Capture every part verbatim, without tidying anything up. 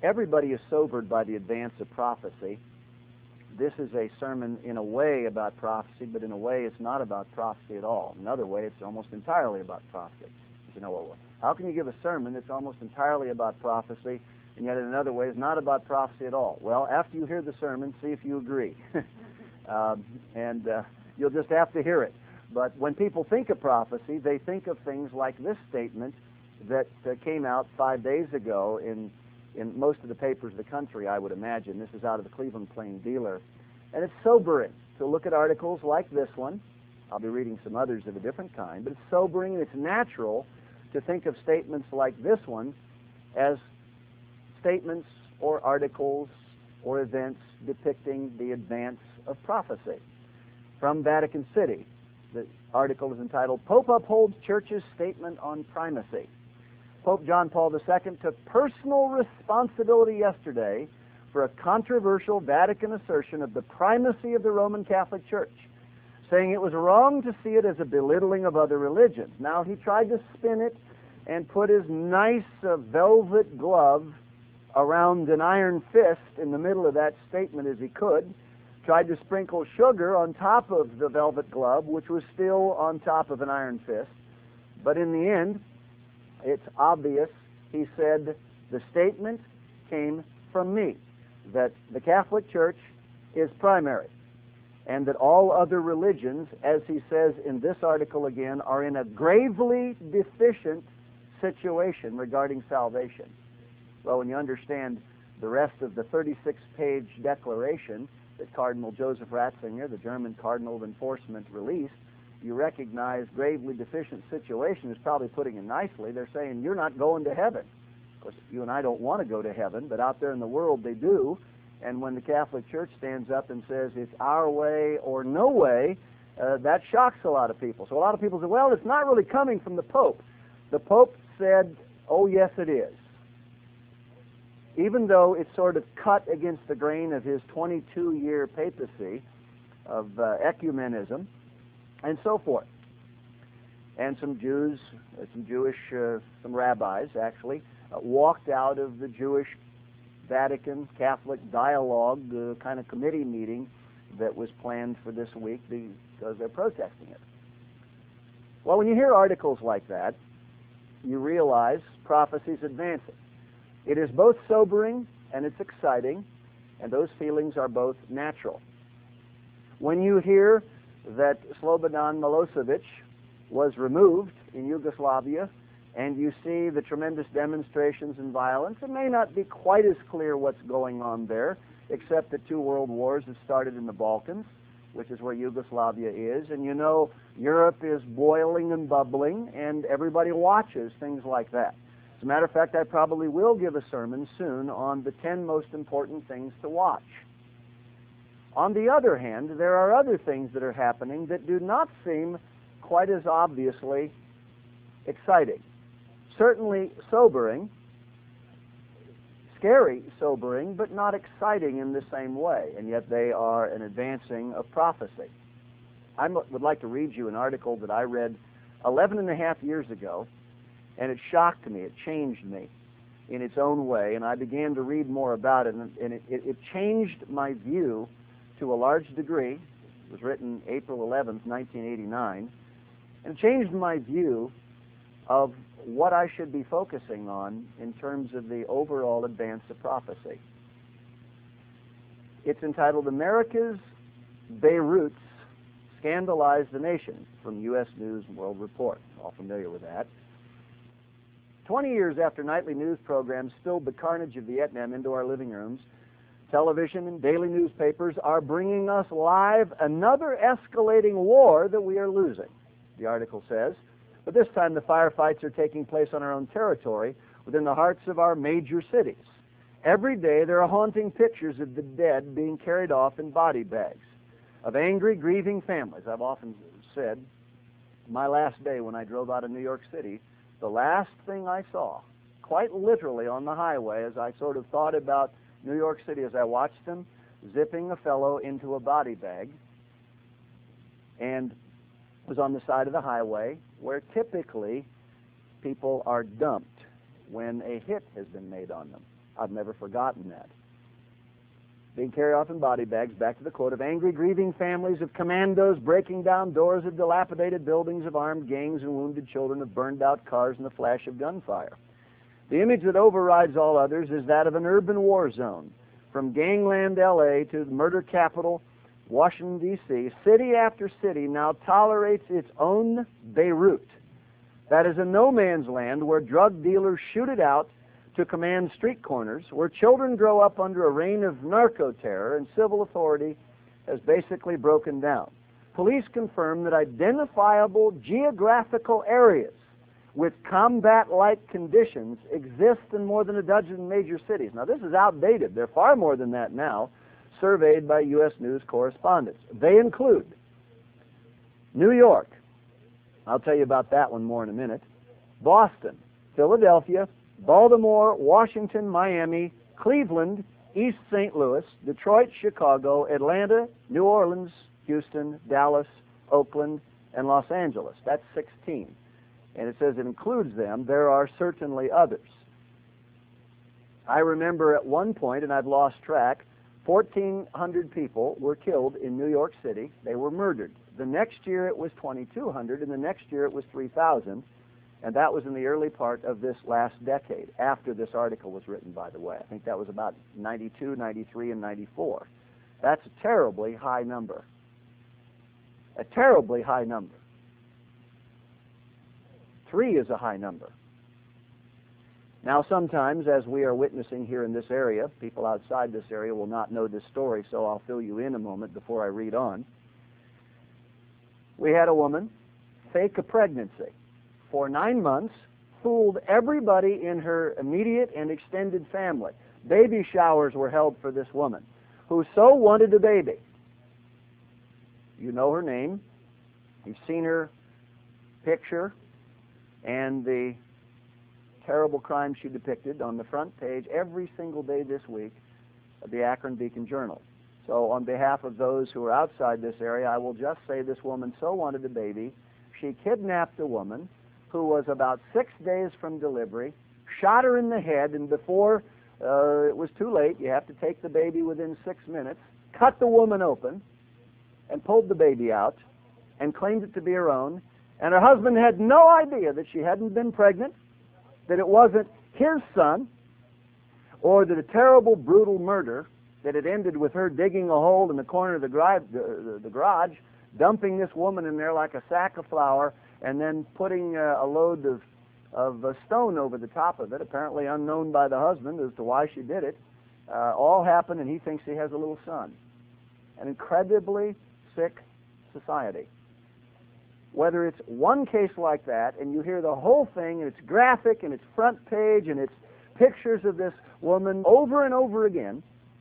Everybody is sobered by the advance of prophecy. This is a sermon in a way about prophecy, but in a way it's not about prophecy at all. Another way, it's almost entirely about prophecy. You know, well, how can you give a sermon that's almost entirely about prophecy, and yet in another way it's not about prophecy at all? Well, after you hear the sermon, see if you agree. um, and uh, you'll just have to hear it. But when people think of prophecy, they think of things like this statement that uh, came out five days ago in in most of the papers of the country, I would imagine. This is out of the Cleveland Plain Dealer. And it's sobering to look at articles like this one. I'll be reading some others of a different kind, but it's sobering and it's natural to think of statements like this one as statements or articles or events depicting the advance of prophecy. From Vatican City, the article is entitled, Pope Upholds Church's Statement on Primacy. Pope John Paul the Second took personal responsibility yesterday for a controversial Vatican assertion of the primacy of the Roman Catholic Church, saying it was wrong to see it as a belittling of other religions. Now, he tried to spin it and put his nice uh, velvet glove around an iron fist in the middle of that statement as he could, tried to sprinkle sugar on top of the velvet glove, which was still on top of an iron fist. But in the end, it's obvious, he said, the statement came from me, that the Catholic Church is primary, and that all other religions, as he says in this article again, are in a gravely deficient situation regarding salvation. Well, when you understand the rest of the thirty-six page declaration that Cardinal Joseph Ratzinger, the German Cardinal of Enforcement, released, you recognize gravely deficient situation is probably putting it nicely. They're saying you're not going to heaven. Of course, you and I don't want to go to heaven, but out there in the world they do. And when the Catholic Church stands up and says it's our way or no way, uh, that shocks a lot of people. So a lot of people say, well, it's not really coming from the Pope. The Pope said, oh, yes, it is. Even though it's sort of cut against the grain of his twenty-two year papacy of uh, ecumenism, and so forth. And some Jews, uh, some Jewish, uh, some rabbis actually, uh, walked out of the Jewish Vatican Catholic dialogue uh, kind of committee meeting that was planned for this week because they're protesting it. Well, when you hear articles like that, you realize prophecy's advancing. It is both sobering and it's exciting, and those feelings are both natural. When you hear that Slobodan Milosevic was removed in Yugoslavia, and you see the tremendous demonstrations and violence, it may not be quite as clear what's going on there, except that two world wars have started in the Balkans, which is where Yugoslavia is, and you know Europe is boiling and bubbling, and everybody watches things like that. As a matter of fact, I probably will give a sermon soon on the ten most important things to watch. On the other hand, there are other things that are happening that do not seem quite as obviously exciting. Certainly sobering, scary sobering, but not exciting in the same way, and yet they are an advancing of prophecy. I would like to read you an article that I read eleven and a half years ago, and it shocked me, it changed me in its own way, and I began to read more about it, and it, it, it changed my view to a large degree. It was written April eleventh, nineteen eighty-nine, and it changed my view of what I should be focusing on in terms of the overall advance of prophecy. It's entitled America's Beiruts Scandalized the Nation, from U S News and World Report. All familiar with that. Twenty years after nightly news programs spilled the carnage of Vietnam into our living rooms, television and daily newspapers are bringing us live another escalating war that we are losing, the article says. But this time the firefights are taking place on our own territory, within the hearts of our major cities. Every day there are haunting pictures of the dead being carried off in body bags, of angry, grieving families. I've often said, my last day when I drove out of New York City, the last thing I saw, quite literally on the highway, as I sort of thought about New York City as I watched them zipping a fellow into a body bag, and was on the side of the highway where typically people are dumped when a hit has been made on them. I've never forgotten that. Being carried off in body bags, back to the quote, of angry, grieving families, of commandos breaking down doors of dilapidated buildings, of armed gangs and wounded children, of burned-out cars and the flash of gunfire. The image that overrides all others is that of an urban war zone. From gangland L A to the murder capital, Washington, D C, city after city now tolerates its own Beirut. That is a no-man's land where drug dealers shoot it out to command street corners, where children grow up under a reign of narco-terror and civil authority has basically broken down. Police confirm that identifiable geographical areas with combat-like conditions exist in more than a dozen major cities. Now, this is outdated. There are far more than that now, surveyed by U S News correspondents. They include New York. I'll tell you about that one more in a minute. Boston, Philadelphia, Baltimore, Washington, Miami, Cleveland, East Saint Louis, Detroit, Chicago, Atlanta, New Orleans, Houston, Dallas, Oakland, and Los Angeles. That's sixteen. And it says it includes them. There are certainly others. I remember at one point, and I've lost track, fourteen hundred people were killed in New York City. They were murdered. The next year it was twenty-two hundred, and the next year it was three thousand. And that was in the early part of this last decade, after this article was written, by the way. I think that was about ninety-two, ninety-three, and ninety-four. That's a terribly high number. A terribly high number. Three is a high number. Now, sometimes, as we are witnessing here in this area, people outside this area will not know this story, so I'll fill you in a moment before I read on. We had a woman fake a pregnancy. For nine months, fooled everybody in her immediate and extended family. Baby showers were held for this woman, who so wanted a baby. You know her name. You've seen her picture and the terrible crime she depicted on the front page every single day this week of the Akron Beacon Journal. So on behalf of those who are outside this area, I will just say this woman so wanted a baby, she kidnapped a woman who was about six days from delivery, shot her in the head, and before uh, it was too late, you have to take the baby within six minutes, cut the woman open, and pulled the baby out, and claimed it to be her own. And her husband had no idea that she hadn't been pregnant, that it wasn't his son, or that a terrible, brutal murder that had ended with her digging a hole in the corner of the, gri- the, the, the garage, dumping this woman in there like a sack of flour, and then putting uh, a load of, of uh, stone over the top of it, apparently unknown by the husband as to why she did it. Uh, all happened, and he thinks he has a little son. An incredibly sick society. Whether it's one case like that, and you hear the whole thing, and it's graphic, and it's front page, and it's pictures of this woman over and over again,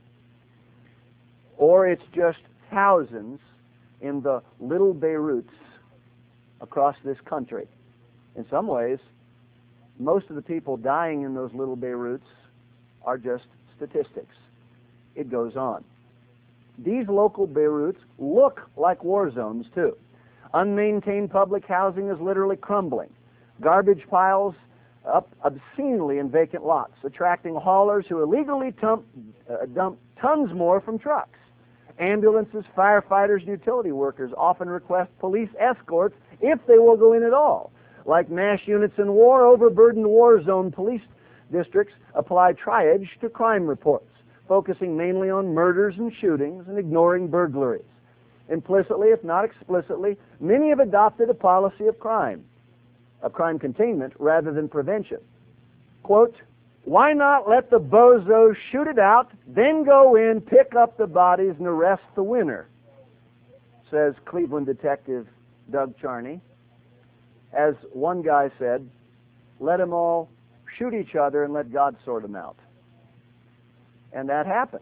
or it's just thousands in the little Beiruts across this country. In some ways, most of the people dying in those little Beiruts are just statistics. It goes on. These local Beiruts look like war zones, too. Unmaintained public housing is literally crumbling. Garbage piles up obscenely in vacant lots, attracting haulers who illegally dump, uh, dump tons more from trucks. Ambulances, firefighters, and utility workers often request police escorts if they will go in at all. Like mass units in war, overburdened war zone police districts apply triage to crime reports, focusing mainly on murders and shootings and ignoring burglaries. Implicitly, if not explicitly, many have adopted a policy of crime, of crime containment rather than prevention. Quote, why not let the bozos shoot it out, then go in, pick up the bodies, and arrest the winner, says Cleveland detective Doug Charney. As one guy said, let them all shoot each other and let God sort them out. And that happens.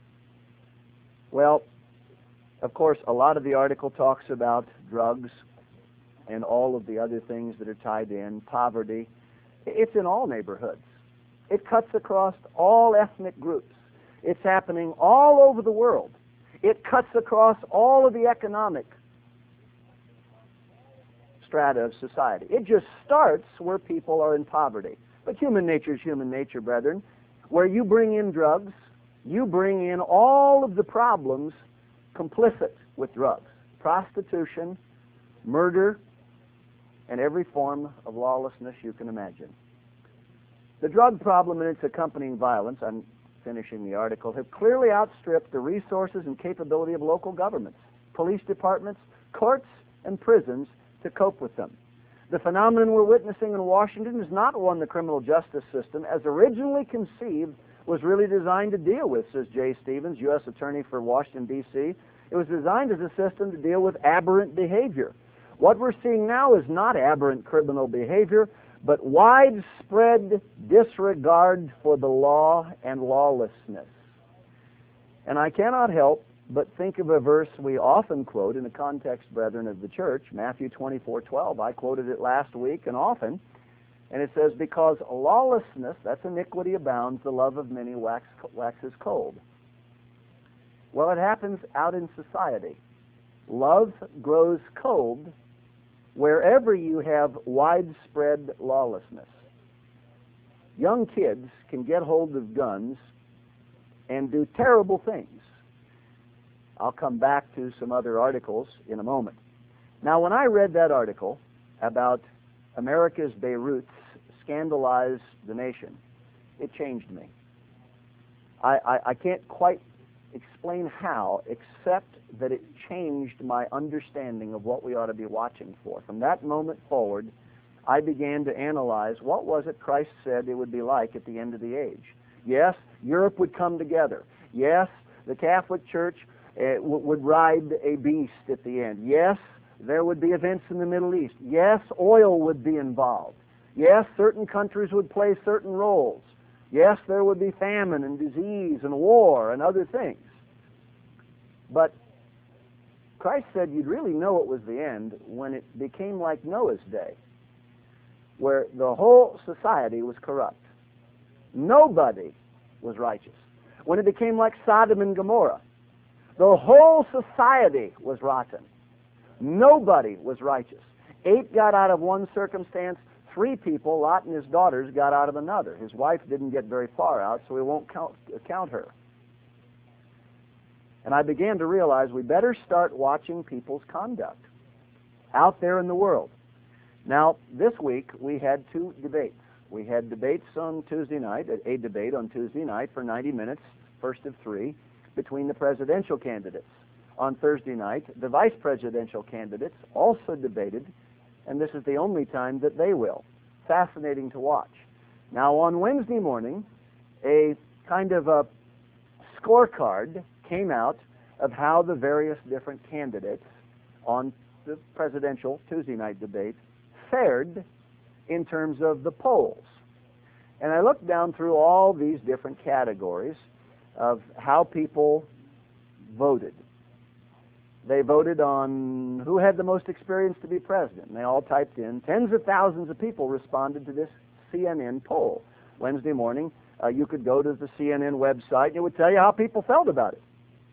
Well, of course, a lot of the article talks about drugs and all of the other things that are tied in, poverty. It's in all neighborhoods. It cuts across all ethnic groups. It's happening all over the world. It cuts across all of the economic strata of society. It just starts where people are in poverty. But human nature is human nature, brethren. where you bring in drugs, you bring in all of the problems complicit with drugs: prostitution, murder, and every form of lawlessness you can imagine. The drug problem and its accompanying violence, I'm finishing the article, have clearly outstripped the resources and capability of local governments, police departments, courts, and prisons to cope with them. The phenomenon we're witnessing in Washington is not one the criminal justice system, as originally conceived, was really designed to deal with, says Jay Stevens, U S Attorney for Washington, D C It was designed as a system to deal with aberrant behavior. What we're seeing now is not aberrant criminal behavior, but widespread disregard for the law and lawlessness. And I cannot help but think of a verse we often quote in the context, brethren, of the church, Matthew twenty-four twelve. I quoted it last week and often, and it says, because lawlessness, that's iniquity, abounds, the love of many wax, waxes cold. Well, it happens out in society. Love grows cold wherever you have widespread lawlessness. Young kids can get hold of guns and do terrible things. I'll come back to some other articles in a moment. Now, when I read that article about America's Beiruts scandalize the nation, it changed me. I, I, I can't quite explain how, except that it changed my understanding of what we ought to be watching for. From that moment forward, I began to analyze what was it Christ said it would be like at the end of the age. Yes, Europe would come together. Yes, the Catholic Church uh, w- would ride a beast at the end. Yes, there would be events in the Middle East. Yes, oil would be involved. Yes, certain countries would play certain roles. Yes, there would be famine and disease and war and other things. But Christ said you'd really know it was the end when it became like Noah's day, where the whole society was corrupt. Nobody was righteous. When it became like Sodom and Gomorrah, the whole society was rotten. Nobody was righteous. Eight got out of one circumstance. Three people, Lot and his daughters, got out of another. His wife didn't get very far out, so we won't count, count her. And I began to realize we better start watching people's conduct out there in the world. Now, this week we had two debates. We had debates on Tuesday night, a debate on Tuesday night for ninety minutes, first of three, between the presidential candidates. On Thursday night, the vice presidential candidates also debated, and this is the only time that they will. Fascinating to watch. Now, on Wednesday morning, a kind of a scorecard came out of how the various different candidates on the presidential Tuesday night debate fared in terms of the polls. And I looked down through all these different categories of how people voted. They voted on who had the most experience to be president, and they all typed in. Tens of thousands of people responded to this C N N poll. Wednesday morning, uh, you could go to the C N N website, and it would tell you how people felt about it.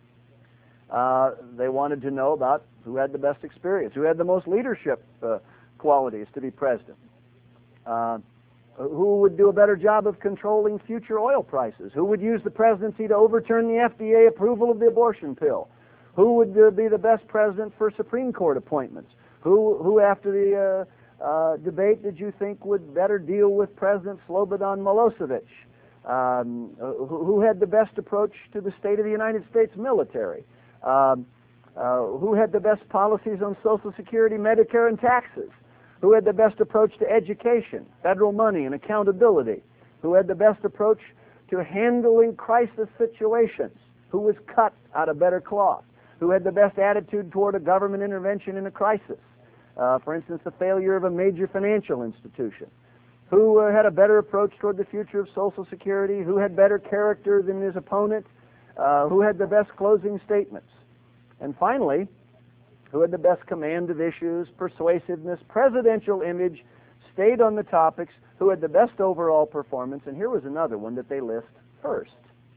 Uh, they wanted to know about who had the best experience, who had the most leadership uh, qualities to be president, uh, who would do a better job of controlling future oil prices, who would use the presidency to overturn the F D A approval of the abortion pill, who would uh, be the best president for Supreme Court appointments, who, who after the uh, uh, debate did you think would better deal with President Slobodan Milosevic, um, who, who had the best approach to the state of the United States military, um, uh, who had the best policies on Social Security, Medicare, and taxes, who had the best approach to education, federal money, and accountability, who had the best approach to handling crisis situations, who was cut out of better cloth, who had the best attitude toward a government intervention in a crisis, uh, for instance, the failure of a major financial institution, who uh, had a better approach toward the future of Social Security, who had better character than his opponent, uh, who had the best closing statements, and finally, who had the best command of issues, persuasiveness, presidential image, stayed on the topics, who had the best overall performance. And here was another one that they list first.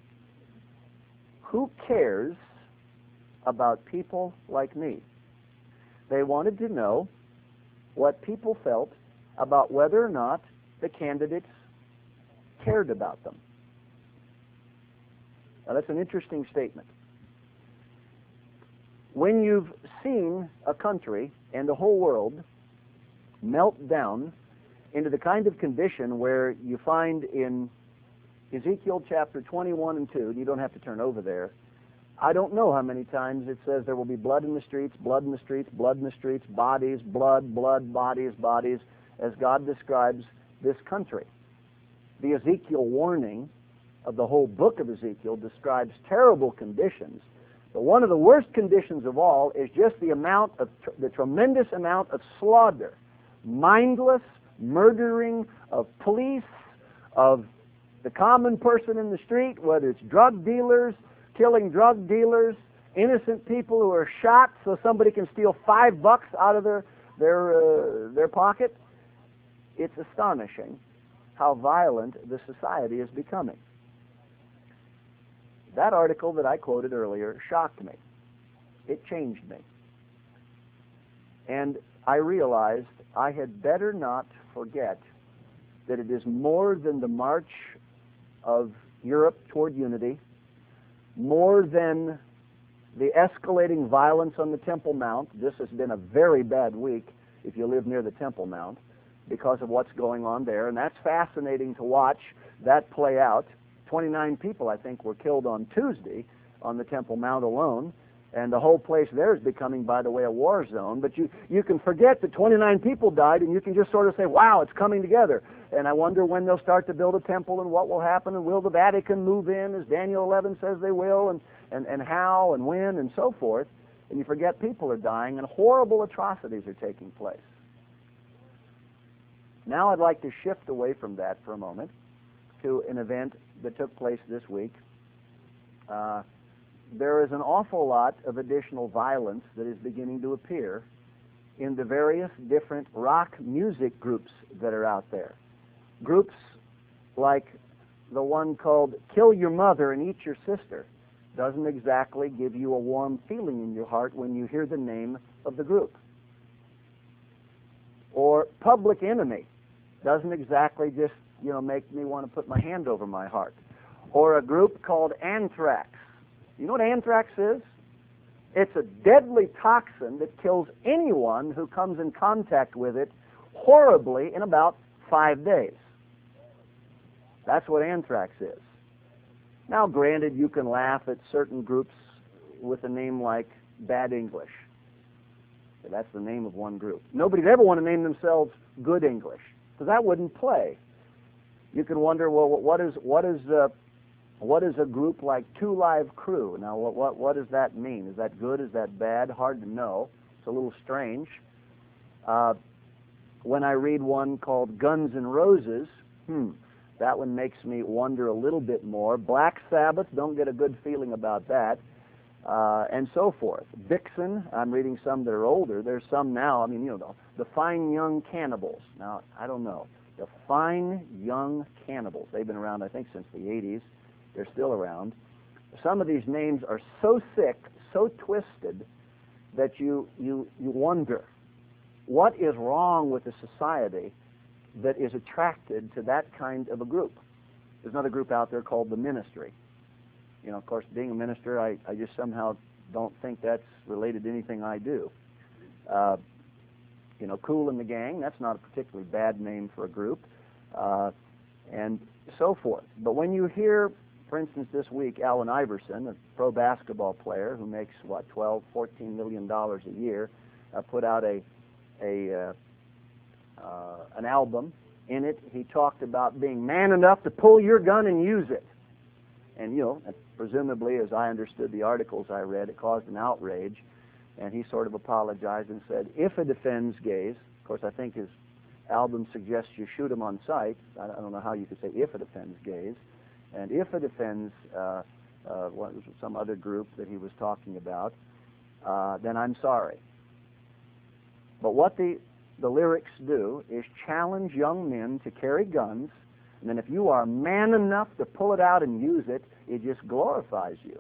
Who cares about people like me? They wanted to know what people felt about whether or not the candidates cared about them. Now, that's an interesting statement. When you've seen a country and the whole world melt down into the kind of condition where you find in Ezekiel chapter twenty-one and two, and you don't have to turn over there, I don't know how many times it says there will be blood in the streets, blood in the streets, blood in the streets, bodies, blood, blood, bodies, bodies, as God describes this country. The Ezekiel warning of the whole book of Ezekiel describes terrible conditions, but one of the worst conditions of all is just the amount of, tr the tremendous amount of slaughter, mindless murdering of police, of the common person in the street, whether it's drug dealers, killing drug dealers, innocent people who are shot so somebody can steal five bucks out of their their uh, their pocket. It's astonishing how violent the society is becoming. That article that I quoted earlier shocked me. It changed me. And I realized I had better not forget that it is more than the march of Europe toward unity, more than the escalating violence on the Temple Mount. This has been a very bad week if you live near the Temple Mount because of what's going on there, and that's fascinating to watch that play out. twenty-nine people, I think, were killed on Tuesday on the Temple Mount alone, and the whole place there is becoming, by the way, a war zone. But you, you can forget that twenty-nine people died, and you can just sort of say, wow, it's coming together. And I wonder when they'll start to build a temple and what will happen, and will the Vatican move in, as Daniel eleven says they will, and, and, and how and when and so forth. And you forget people are dying, and horrible atrocities are taking place. Now I'd like to shift away from that for a moment to an event that took place this week. Uh, there is an awful lot of additional violence that is beginning to appear in the various different rock music groups that are out there. Groups like the one called Kill Your Mother and Eat Your Sister doesn't exactly give you a warm feeling in your heart when you hear the name of the group. Or Public Enemy doesn't exactly just, you know, make me want to put my hand over my heart. Or a group called Anthrax. You know what anthrax is? It's a deadly toxin that kills anyone who comes in contact with it horribly in about five days. That's what anthrax is. Now, granted, you can laugh at certain groups with a name like Bad English. That's the name of one group. Nobody'd ever want to name themselves Good English, because that wouldn't play. You can wonder, well, what is what is uh, what is a group like Two Live Crew? Now, what what what does that mean? Is that good? Is that bad? Hard to know. It's a little strange. Uh, when I read one called Guns N' Roses, hmm, that one makes me wonder a little bit more. Black Sabbath, don't get a good feeling about that, uh, and so forth. Vixen, I'm reading some that are older. There's some now. I mean, you know, the Fine Young Cannibals. Now, I don't know. The Fine Young Cannibals. They've been around, I think, since the eighties. They're still around. Some of these names are so sick, so twisted, that you, you, you wonder, what is wrong with a society that is attracted to that kind of a group? There's another group out there called the Ministry. You know, of course, being a minister, I, I just somehow don't think that's related to anything I do. Uh, You know, Kool and the Gang, that's not a particularly bad name for a group, uh, and so forth. But when you hear, for instance, this week, Allen Iverson, a pro basketball player who makes, what, twelve, fourteen million dollars a year, uh, put out a, a uh, uh, an album. In it, he talked about being man enough to pull your gun and use it. And, you know, presumably, as I understood the articles I read, it caused an outrage. And he sort of apologized and said, if it offends gays, of course, I think his album suggests you shoot them on sight. I don't know how you could say if it offends gays. And if it offends uh, uh, what was some other group that he was talking about, uh, then I'm sorry. But what the, the lyrics do is challenge young men to carry guns, and then if you are man enough to pull it out and use it, it just glorifies you.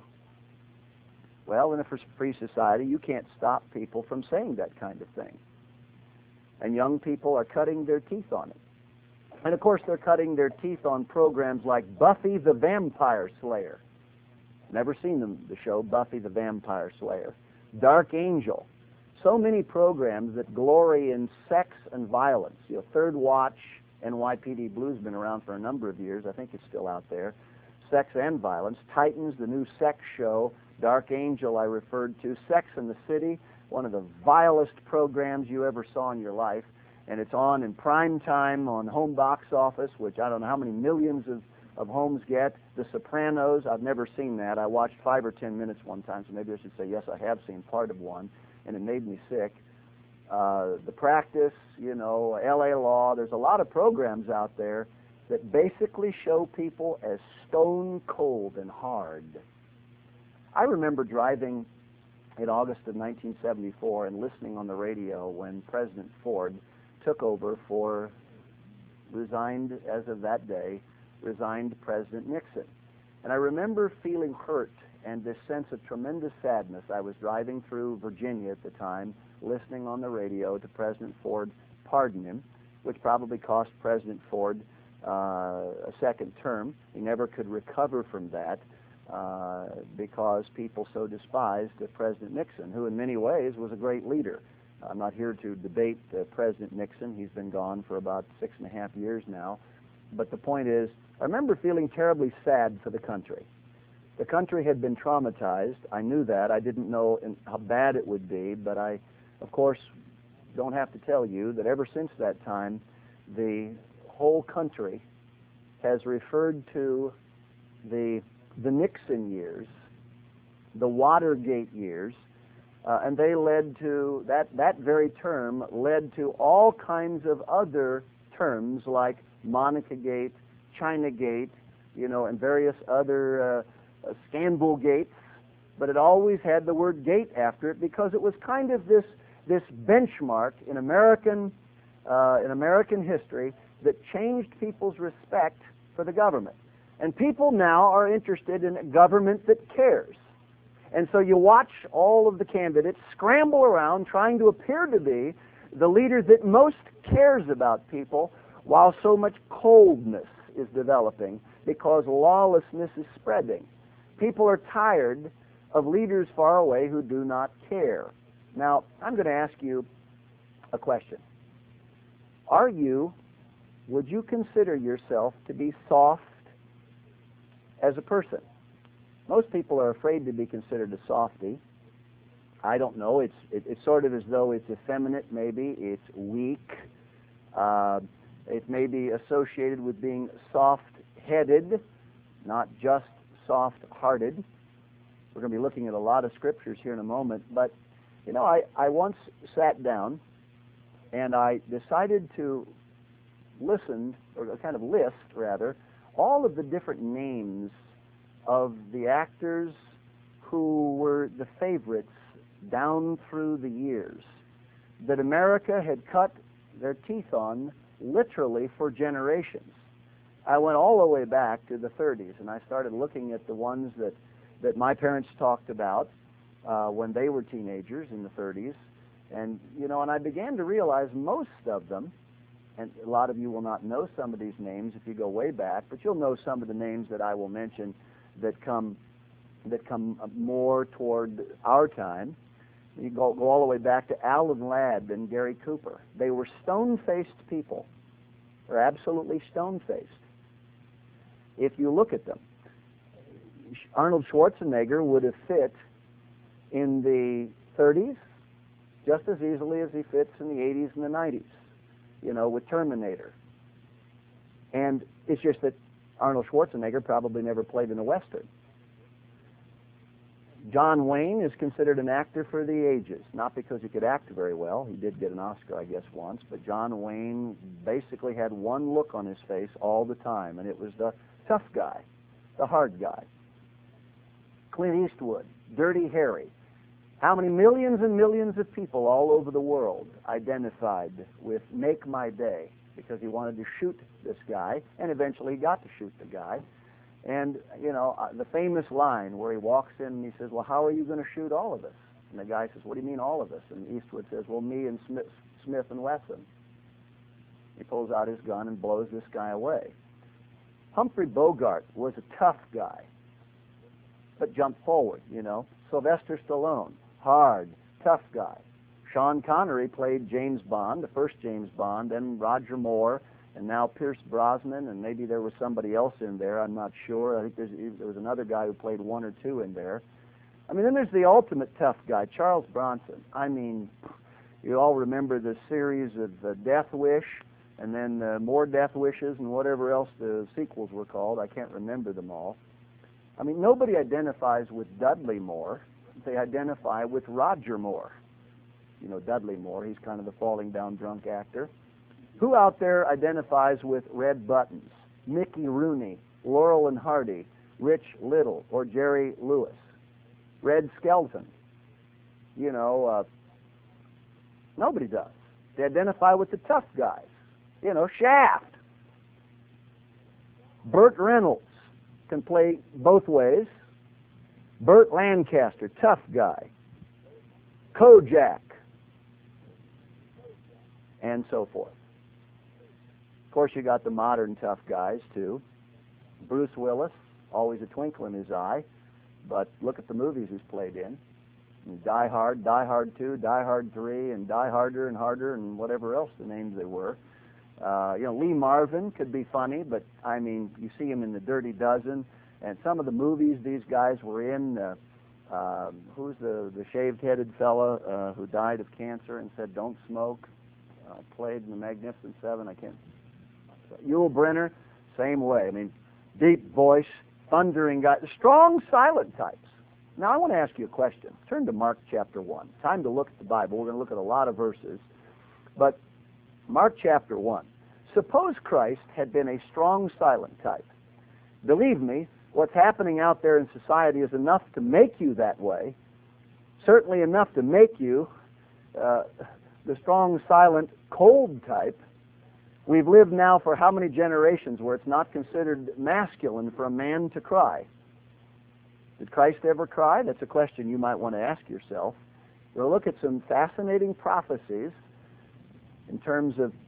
Well, in a free society, you can't stop people from saying that kind of thing. And young people are cutting their teeth on it. And, of course, they're cutting their teeth on programs like Buffy the Vampire Slayer. Never seen the, the show Buffy the Vampire Slayer. Dark Angel. So many programs that glory in sex and violence. You know, Third Watch, N Y P D Blue's been around for a number of years. I think it's still out there. Sex and violence. Titans, the new sex show. Dark Angel I referred to. Sex and the City, one of the vilest programs you ever saw in your life. And it's on in prime time on home box office, which I don't know how many millions of, of homes get. The Sopranos, I've never seen that. I watched five or ten minutes one time, so maybe I should say yes, I have seen part of one, and it made me sick. Uh, the Practice, you know, L A Law. There's a lot of programs out there that basically show people as stone cold and hard. I remember driving in August of nineteen seventy-four and listening on the radio when President Ford took over for resigned, as of that day, resigned President Nixon. And I remember feeling hurt and this sense of tremendous sadness. I was driving through Virginia at the time, listening on the radio to President Ford pardon him, which probably cost President Ford uh, a second term. He never could recover from that uh, because people so despised uh, President Nixon, who in many ways was a great leader. I'm not here to debate uh, President Nixon. He's been gone for about six and a half years now. But the point is, I remember feeling terribly sad for the country. The country had been traumatized. I knew that. I didn't know in, how bad it would be, but I, of course, don't have to tell you that ever since that time, the whole country has referred to the, the Nixon years, the Watergate years, Uh, and they led to, that, that very term led to all kinds of other terms like Monica Gate, China Gate, you know, and various other uh, uh, scandal gates, but it always had the word gate after it because it was kind of this, this benchmark in American, uh, in American history that changed people's respect for the government. And people now are interested in a government that cares. And so you watch all of the candidates scramble around trying to appear to be the leader that most cares about people, while so much coldness is developing because lawlessness is spreading. People are tired of leaders far away who do not care. Now, I'm going to ask you a question. Are you, would you consider yourself to be soft as a person? Most people are afraid to be considered a softy. I don't know. It's it, it's sort of as though it's effeminate, maybe. It's weak. Uh, it may be associated with being soft-headed, not just soft-hearted. We're going to be looking at a lot of scriptures here in a moment. But, you know, I, I once sat down and I decided to listen, or kind of list, rather, all of the different names of the actors who were the favorites down through the years that America had cut their teeth on literally for generations. I went all the way back to the thirties and I started looking at the ones that, that my parents talked about uh, when they were teenagers in the thirties. And, you know, and I began to realize most of them, and a lot of you will not know some of these names if you go way back, but you'll know some of the names that I will mention that come that come more toward our time. You go, go all the way back to Alan Ladd and Gary Cooper. They were stone-faced people. They're absolutely stone-faced. If you look at them, Arnold Schwarzenegger would have fit in the thirties just as easily as he fits in the eighties and the nineties, you know, with Terminator. And it's just that Arnold Schwarzenegger probably never played in a Western. John Wayne is considered an actor for the ages, not because he could act very well. He did get an Oscar, I guess, once, but John Wayne basically had one look on his face all the time, and it was the tough guy, the hard guy. Clint Eastwood, Dirty Harry. How many millions and millions of people all over the world identified with Make My Day because he wanted to shoot this guy, and eventually he got to shoot the guy. And, you know, uh, the famous line where he walks in and he says, well, how are you going to shoot all of us? And the guy says, what do you mean all of us? And Eastwood says, well, me and Smith, Smith and Wesson. He pulls out his gun and blows this guy away. Humphrey Bogart was a tough guy. but jump forward, you know. Sylvester Stallone, hard, tough guy. Sean Connery played James Bond, the first James Bond, then Roger Moore, and now Pierce Brosnan, and maybe there was somebody else in there, I'm not sure. I think there's, there was another guy who played one or two in there. I mean, then there's the ultimate tough guy, Charles Bronson. I mean, you all remember the series of uh, Death Wish, and then uh, more Death Wishes, and whatever else the sequels were called. I can't remember them all. I mean, nobody identifies with Dudley Moore. They identify with Roger Moore. You know, Dudley Moore, he's kind of the falling down drunk actor. Who out there identifies with Red Buttons, Mickey Rooney, Laurel and Hardy, Rich Little, or Jerry Lewis? Red Skelton. You know, uh, nobody does. They identify with the tough guys. You know, Shaft. Burt Reynolds can play both ways. Burt Lancaster, tough guy. Kojak. And so forth. Of course, you got the modern tough guys, too. Bruce Willis, always a twinkle in his eye. But look at the movies he's played in. And Die Hard, Die Hard two, Die Hard three, and Die Harder and Harder, and whatever else the names they were. Uh, you know, Lee Marvin could be funny, but, I mean, you see him in The Dirty Dozen. And some of the movies these guys were in, uh, uh, who's the, the shaved-headed fella uh, who died of cancer and said, don't smoke? Uh, played in The Magnificent Seven, I can't. Yul Brynner, same way. I mean, deep voice, thundering guy, strong silent types. Now, I want to ask you a question. Turn to Mark chapter one. Time to look at the Bible. We're going to look at a lot of verses. But Mark chapter one. Suppose Christ had been a strong silent type. Believe me, what's happening out there in society is enough to make you that way. Certainly enough to make you uh, the strong, silent, cold type. We've lived now for how many generations where it's not considered masculine for a man to cry? Did Christ ever cry? That's a question you might want to ask yourself. We'll look at some fascinating prophecies in terms of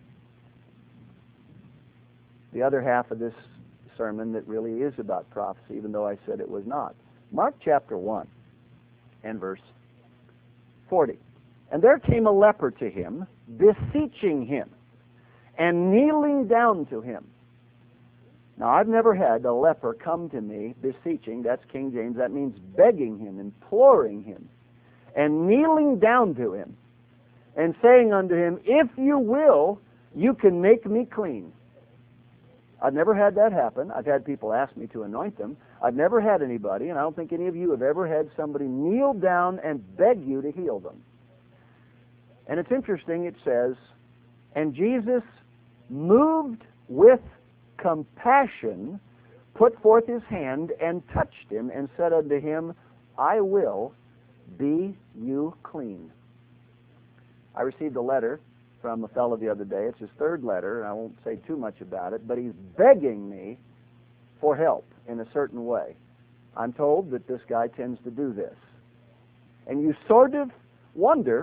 the other half of this sermon that really is about prophecy, even though I said it was not. Mark chapter one and verse forty. And there came a leper to him, beseeching him, and kneeling down to him. Now, I've never had a leper come to me beseeching, that's King James, that means begging him, imploring him, and kneeling down to him, and saying unto him, if you will, you can make me clean. I've never had that happen. I've had people ask me to anoint them. I've never had anybody, and I don't think any of you have ever had somebody kneel down and beg you to heal them. And it's interesting, it says, and Jesus, moved with compassion, put forth his hand and touched him and said unto him, I will, be you clean. I received a letter from a fellow the other day. It's his third letter, and I won't say too much about it, but he's begging me for help in a certain way. I'm told that this guy tends to do this. And you sort of wonder,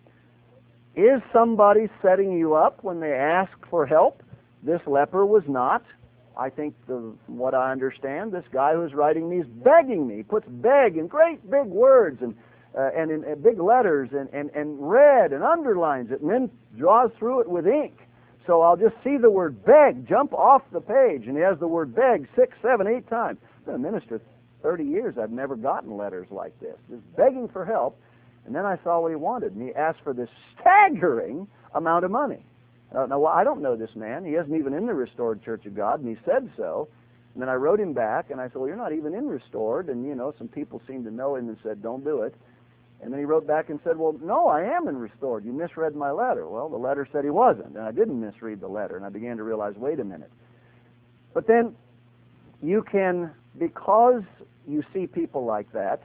is somebody setting you up when they ask for help? This leper was not. I think, the, from what I understand, this guy who's writing me is begging me. He puts beg in great big words and uh, and in uh, big letters and, and, and red and underlines it and then draws through it with ink. So I'll just see the word beg jump off the page, and he has the word beg six, seven, eight times. I've been a minister thirty years. I've never gotten letters like this. Just begging for help. And then I saw what he wanted, and he asked for this staggering amount of money. Uh, now, I don't know this man. He isn't even in the Restored Church of God, and he said so. And then I wrote him back, and I said, well, you're not even in Restored. And, you know, some people seemed to know him and said, don't do it. And then he wrote back and said, well, no, I am in Restored. You misread my letter. Well, the letter said he wasn't, and I didn't misread the letter. And I began to realize, wait a minute. But then you can, because you see people like that,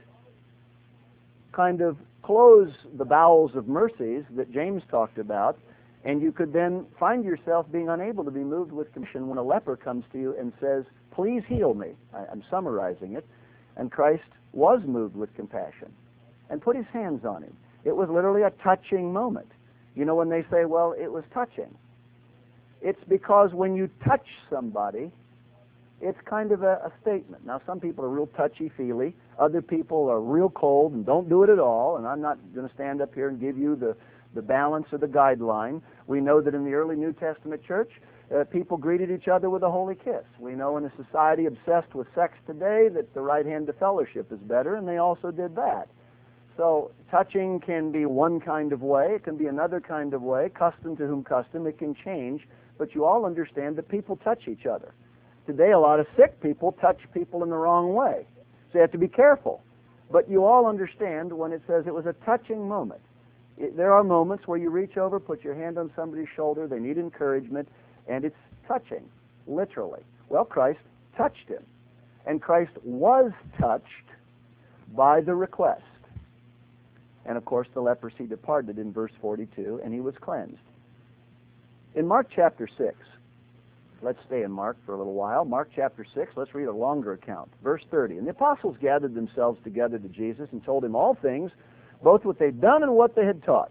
kind of close the bowels of mercies that James talked about, and you could then find yourself being unable to be moved with compassion when a leper comes to you and says, please heal me. I, I'm summarizing it. And Christ was moved with compassion and put his hands on him. It was literally a touching moment. You know, when they say, well, it was touching, it's because when you touch somebody, It's kind of a, a statement. Now, some people are real touchy-feely. Other people are real cold and don't do it at all. And I'm not going to stand up here and give you the, the balance or the guideline. We know that in the early New Testament church, uh, people greeted each other with a holy kiss. We know in a society obsessed with sex today that the right hand to fellowship is better, and they also did that. So touching can be one kind of way. It can be another kind of way. Custom to whom custom. It can change. But you all understand that people touch each other. Today, a lot of sick people touch people in the wrong way. So you have to be careful. But you all understand when it says it was a touching moment. It, there are moments where you reach over, put your hand on somebody's shoulder, they need encouragement, and it's touching, literally. Well, Christ touched him. And Christ was touched by the request. And of course, the leprosy departed in verse forty-two, and he was cleansed. In Mark chapter six, let's stay in Mark for a little while. Mark chapter six, let's read a longer account. Verse thirty, and the apostles gathered themselves together to Jesus and told him all things, both what they'd done and what they had taught.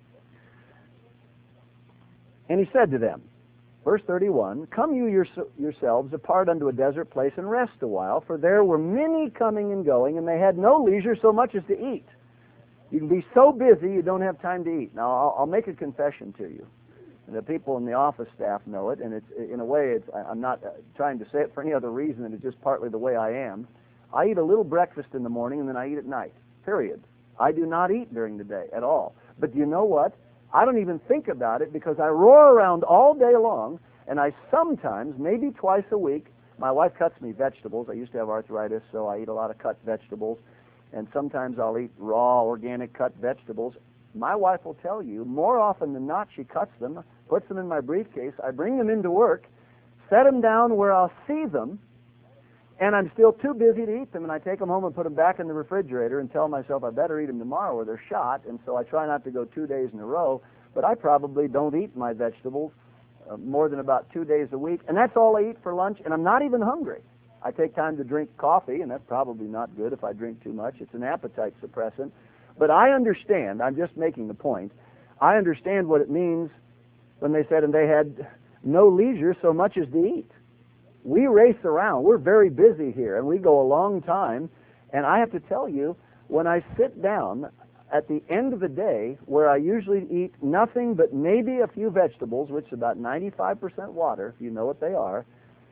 And he said to them, verse thirty-one, come you your, yourselves apart unto a desert place and rest a while, for there were many coming and going, and they had no leisure so much as to eat. You can be so busy you don't have time to eat. Now, I'll, I'll make a confession to you. The people in the office staff know it, and it's in a way, it's, I'm not trying to say it for any other reason than it's just partly the way I am. I eat a little breakfast in the morning, and then I eat at night, period. I do not eat during the day at all. But do you know what? I don't even think about it because I roar around all day long, and I sometimes, maybe twice a week, my wife cuts me vegetables. I used to have arthritis, so I eat a lot of cut vegetables. And sometimes I'll eat raw, organic cut vegetables. My wife will tell you, more often than not, she cuts them, puts them in my briefcase. I bring them into work, set them down where I'll see them, and I'm still too busy to eat them, and I take them home and put them back in the refrigerator and tell myself I better eat them tomorrow or they're shot, and so I try not to go two days in a row, but I probably don't eat my vegetables uh, more than about two days a week, and that's all I eat for lunch, and I'm not even hungry. I take time to drink coffee, and that's probably not good if I drink too much. It's an appetite suppressant. But I understand, I'm just making the point, I understand what it means when they said, and they had no leisure so much as to eat. We race around. We're very busy here, and we go a long time. And I have to tell you, when I sit down at the end of the day, where I usually eat nothing but maybe a few vegetables, which is about ninety-five percent water, if you know what they are,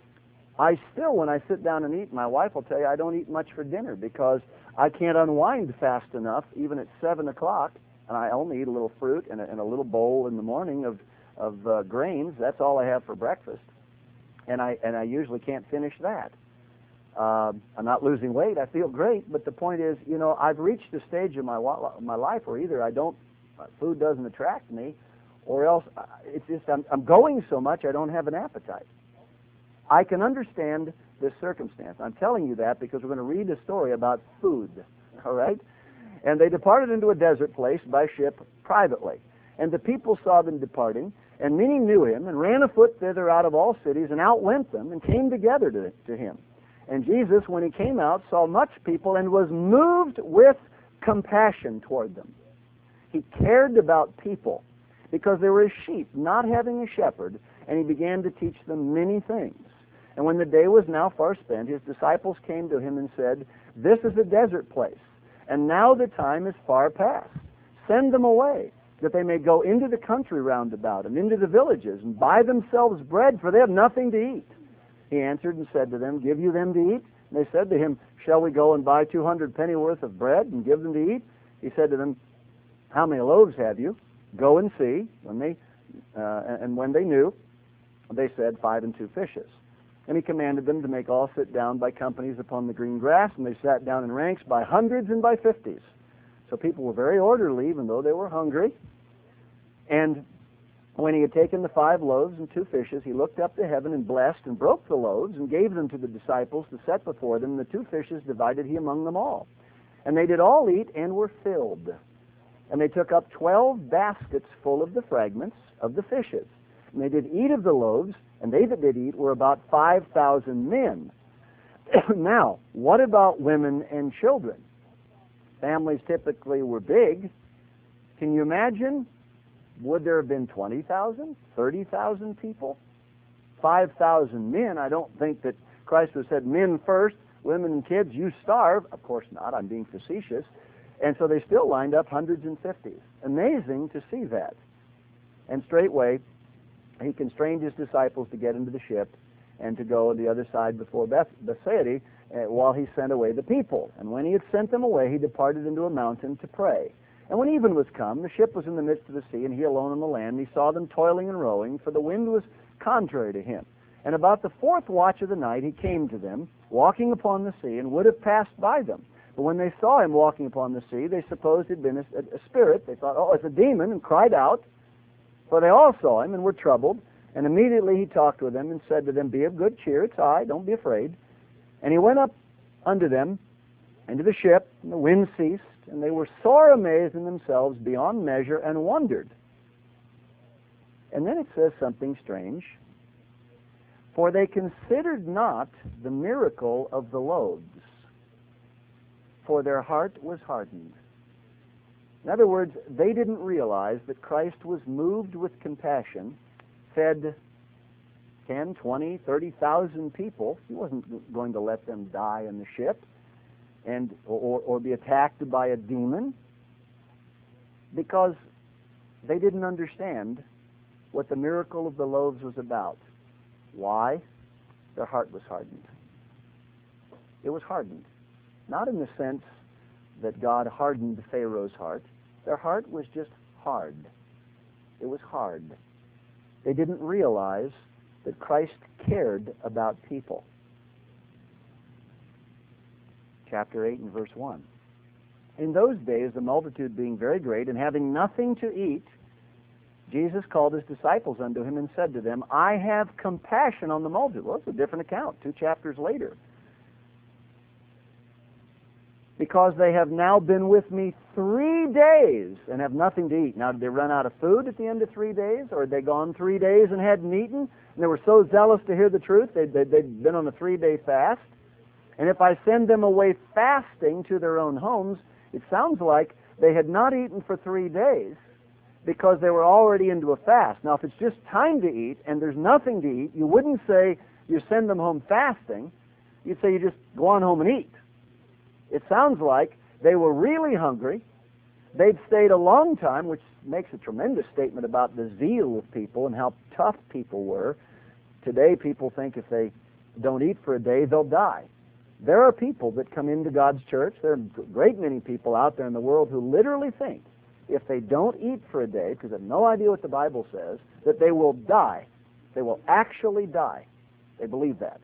I still, when I sit down and eat, my wife will tell you I don't eat much for dinner because I can't unwind fast enough, even at seven o'clock, and I only eat a little fruit and a, and a little bowl in the morning of, of uh, grains. That's all I have for breakfast, and I, and I usually can't finish that. Uh, I'm not losing weight. I feel great, but the point is, you know, I've reached a stage in my, my life where either I don't, food doesn't attract me, or else it's just I'm, I'm going so much I don't have an appetite. I can understand this circumstance. I'm telling you that because we're going to read a story about food, all right? And they departed into a desert place by ship privately. And the people saw them departing, and many knew him, and ran afoot thither out of all cities, and outwent them, and came together to, to him. And Jesus, when he came out, saw much people, and was moved with compassion toward them. He cared about people, because they were his sheep, not having a shepherd, and he began to teach them many things. And when the day was now far spent, his disciples came to him and said, this is a desert place, and now the time is far past. Send them away, that they may go into the country round about, and into the villages, and buy themselves bread, for they have nothing to eat. He answered and said to them, give you them to eat? And they said to him, shall we go and buy two hundred pennyworth of bread and give them to eat? He said to them, how many loaves have you? Go and see. When they, uh, and when they knew, they said, five and two fishes. And he commanded them to make all sit down by companies upon the green grass, and they sat down in ranks by hundreds and by fifties. So people were very orderly, even though they were hungry. And when he had taken the five loaves and two fishes, he looked up to heaven and blessed and broke the loaves and gave them to the disciples to set before them. And the two fishes divided he among them all. And they did all eat and were filled. And they took up twelve baskets full of the fragments of the fishes. And they did eat of the loaves, and they that did eat were about five thousand men. Now, what about women and children? Families typically were big. Can you imagine? Would there have been twenty thousand, thirty thousand people? five thousand men, I don't think that, of Christ would have said, men first, women and kids, you starve. Of course not. I'm being facetious. And so they still lined up hundreds and fifties. Amazing to see that. And straightway, he constrained his disciples to get into the ship and to go on the other side before Beth- Bethsaida uh, while he sent away the people. And when he had sent them away, he departed into a mountain to pray. And when even was come, the ship was in the midst of the sea, and he alone on the land. And he saw them toiling and rowing, for the wind was contrary to him. And about the fourth watch of the night he came to them, walking upon the sea, and would have passed by them. But when they saw him walking upon the sea, they supposed it had been a, a spirit. They thought, oh, it's a demon, and cried out. For they all saw him and were troubled. And immediately he talked with them and said to them, be of good cheer, it's I, don't be afraid. And he went up unto them into the ship, and the wind ceased, and they were sore amazed in themselves beyond measure, and wondered. And then it says something strange. For they considered not the miracle of the loaves, for their heart was hardened. In other words, they didn't realize that Christ was moved with compassion, fed ten, twenty, thirty thousand people. He wasn't going to let them die in the ship and or, or be attacked by a demon, because they didn't understand what the miracle of the loaves was about. Why? Their heart was hardened. It was hardened. Not in the sense that God hardened Pharaoh's heart. Their heart was just hard. It was hard. They didn't realize that Christ cared about people. Chapter eight and verse one. In those days, the multitude being very great, and having nothing to eat, Jesus called his disciples unto him and said to them, I have compassion on the multitude. Well, it's a different account, two chapters later. Because they have now been with me three days and have nothing to eat. Now, did they run out of food at the end of three days? Or had they gone three days and hadn't eaten? And they were so zealous to hear the truth, they'd, they'd, they'd been on a three-day fast. And if I send them away fasting to their own homes, it sounds like they had not eaten for three days because they were already into a fast. Now, if it's just time to eat and there's nothing to eat, you wouldn't say you send them home fasting. You'd say you just go on home and eat. It sounds like they were really hungry. They'd stayed a long time, which makes a tremendous statement about the zeal of people and how tough people were. Today, people think if they don't eat for a day, they'll die. There are people that come into God's church. There are a great many people out there in the world who literally think if they don't eat for a day, because they have no idea what the Bible says, that they will die. They will actually die. They believe that.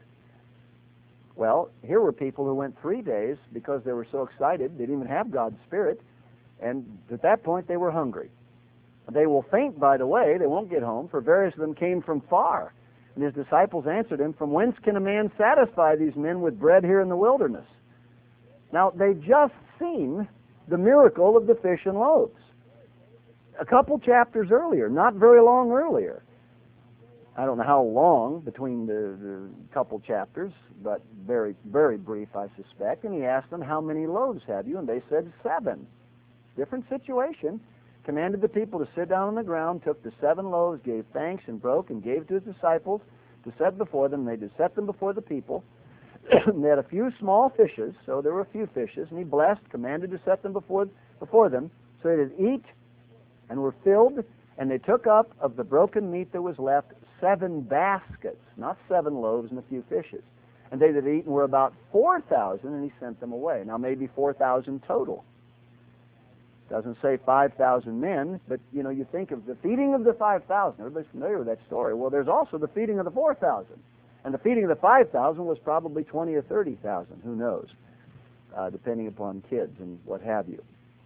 Well, here were people who went three days because they were so excited, they didn't even have God's Spirit, and at that point they were hungry. They will faint by the way, they won't get home, for various of them came from far. And his disciples answered him, from whence can a man satisfy these men with bread here in the wilderness? Now, they just seen the miracle of the fish and loaves. A couple chapters earlier, not very long earlier. I don't know how long between the, the couple chapters, but very, very brief, I suspect. And he asked them, how many loaves have you? And they said, seven. Different situation. Commanded the people to sit down on the ground, took the seven loaves, gave thanks, and broke, and gave to his disciples to set before them. They did set them before the people. They had a few small fishes, so there were a few fishes, and he blessed, commanded to set them before, before them. So they did eat, and were filled, and they took up of the broken meat that was left seven baskets, not seven loaves and a few fishes. And they that eat were about four thousand, and he sent them away. Now maybe four thousand total. Doesn't say five thousand men, but you know, you think of the feeding of the five thousand. Everybody's familiar with that story. Well, there's also the feeding of the four thousand. And the feeding of the five thousand was probably twenty or thirty thousand. Who knows? Uh, depending upon kids and what have you.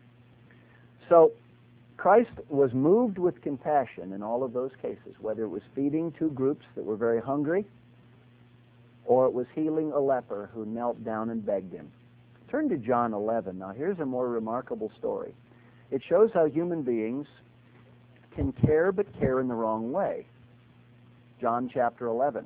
So, Christ was moved with compassion in all of those cases, whether it was feeding two groups that were very hungry, or it was healing a leper who knelt down and begged him. Turn to John eleven. Now, here's a more remarkable story. It shows how human beings can care, but care in the wrong way. John chapter eleven.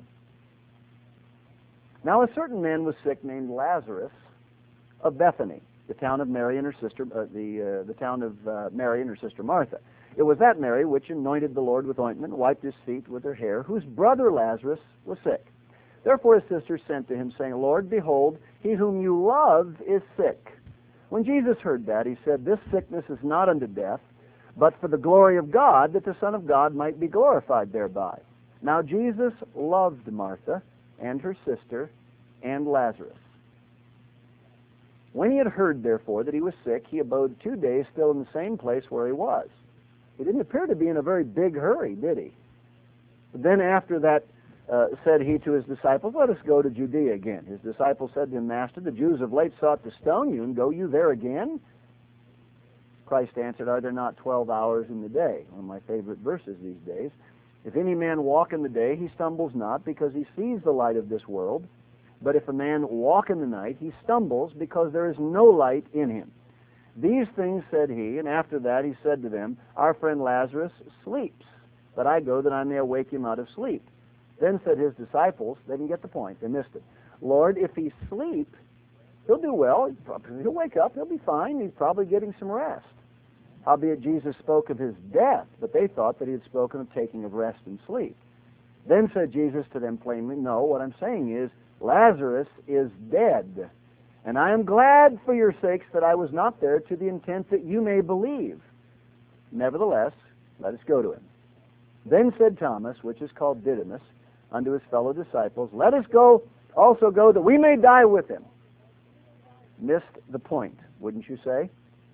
Now a certain man was sick named Lazarus of Bethany, the town of Mary and her sister, uh, the uh, the town of uh, Mary and her sister Martha. It was that Mary which anointed the Lord with ointment, wiped his feet with her hair, whose brother Lazarus was sick. Therefore his sisters sent to him, saying, Lord, behold, he whom you love is sick. When Jesus heard that, he said, This sickness is not unto death, but for the glory of God, that the Son of God might be glorified thereby. Now Jesus loved Martha and her sister and Lazarus. When he had heard, therefore, that he was sick, he abode two days still in the same place where he was. He didn't appear to be in a very big hurry, did he? But then after that, uh, said he to his disciples, Let us go to Judea again. His disciples said to him, Master, the Jews have late sought to stone you, and go you there again? Christ answered, Are there not twelve hours in the day? One of my favorite verses these days. If any man walk in the day, he stumbles not, because he sees the light of this world. But if a man walk in the night, he stumbles, because there is no light in him. These things said he, and after that he said to them, Our friend Lazarus sleeps, but I go that I may awake him out of sleep. Then said his disciples, they didn't get the point, they missed it, Lord, if he sleep, he'll do well, he'll wake up, he'll be fine, he's probably getting some rest. Howbeit Jesus spoke of his death, but they thought that he had spoken of taking of rest and sleep. Then said Jesus to them plainly, No, what I'm saying is, Lazarus is dead, and I am glad for your sakes that I was not there, to the intent that you may believe. Nevertheless, let us go to him. Then said Thomas, which is called Didymus, unto his fellow disciples, Let us go, also go, that we may die with him. Missed the point, wouldn't you say?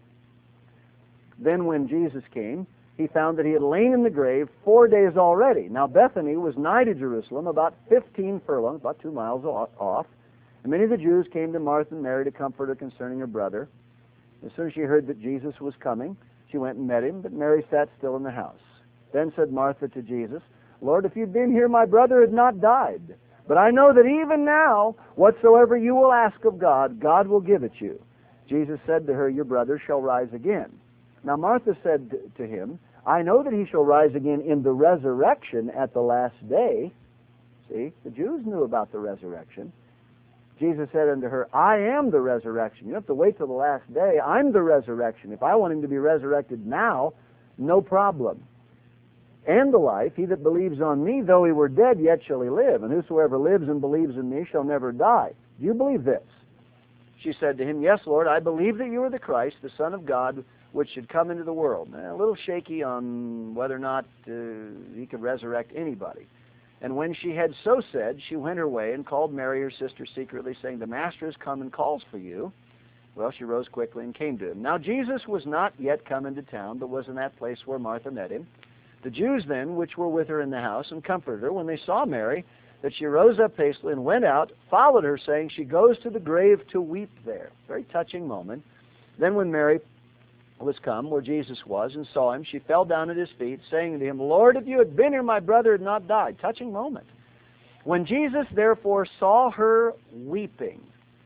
Then when Jesus came, he found that he had lain in the grave four days already. Now Bethany was nigh to Jerusalem, about fifteen furlongs, about two miles off. And many of the Jews came to Martha and Mary to comfort her concerning her brother. As soon as she heard that Jesus was coming, she went and met him, but Mary sat still in the house. Then said Martha to Jesus, Lord, if you'd been here, my brother had not died. But I know that even now, whatsoever you will ask of God, God will give it you. Jesus said to her, Your brother shall rise again. Now Martha said to him, I know that he shall rise again in the resurrection at the last day. See, the Jews knew about the resurrection. Jesus said unto her, I am the resurrection. You have to wait till the last day. I'm the resurrection. If I want him to be resurrected now, no problem. And the life, he that believes on me, though he were dead, yet shall he live. And whosoever lives and believes in me shall never die. Do you believe this? She said to him, Yes, Lord, I believe that you are the Christ, the Son of God, which should come into the world. A little shaky on whether or not uh, he could resurrect anybody. And when she had so said, she went her way and called Mary, her sister, secretly, saying, The Master has come and calls for you. Well, she rose quickly and came to him. Now Jesus was not yet come into town, but was in that place where Martha met him. The Jews then, which were with her in the house, and comforted her, when they saw Mary, that she rose up hastily and went out, followed her, saying, She goes to the grave to weep there. Very touching moment. Then when Mary was come where Jesus was and saw him, she fell down at his feet, saying to him, Lord, if you had been here, my brother had not died. Touching moment. When Jesus therefore saw her weeping,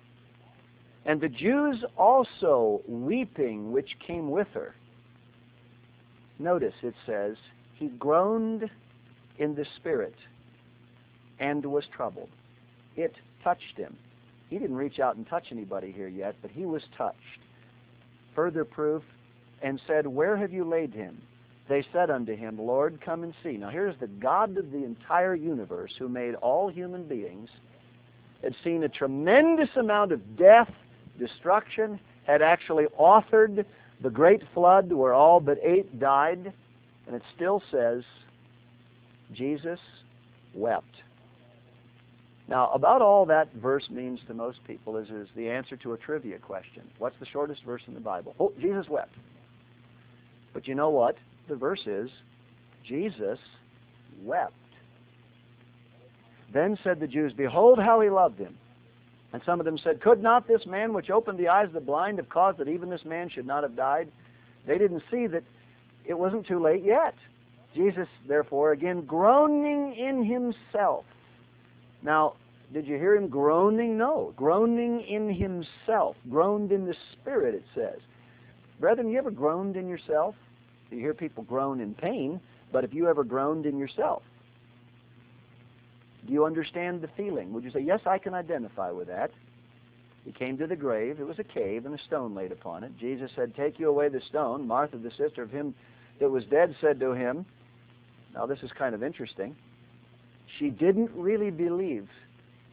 and the Jews also weeping which came with her, notice it says, he groaned in the spirit and was troubled. It touched him. He didn't reach out and touch anybody here yet, but he was touched. Further proof, and said, Where have you laid him? They said unto him, Lord, come and see. Now here's the God of the entire universe, who made all human beings, had seen a tremendous amount of death, destruction, had actually authored the great flood where all but eight died, and it still says, Jesus wept. Now, about all that verse means to most people is, is the answer to a trivia question. What's the shortest verse in the Bible? Oh, Jesus wept. But you know what? The verse is, Jesus wept. Then said the Jews, Behold how he loved him. And some of them said, Could not this man which opened the eyes of the blind have caused that even this man should not have died? They didn't see that it wasn't too late yet. Jesus, therefore, again groaning in himself. Now, did you hear him groaning? No. Groaning in himself. Groaned in the spirit, it says. Brethren, you ever groaned in yourself? You hear people groan in pain, but have you ever groaned in yourself? Do you understand the feeling? Would you say, yes, I can identify with that? He came to the grave. It was a cave and a stone laid upon it. Jesus said, Take you away the stone. Martha, the sister of him that was dead, said to him, now this is kind of interesting, she didn't really believe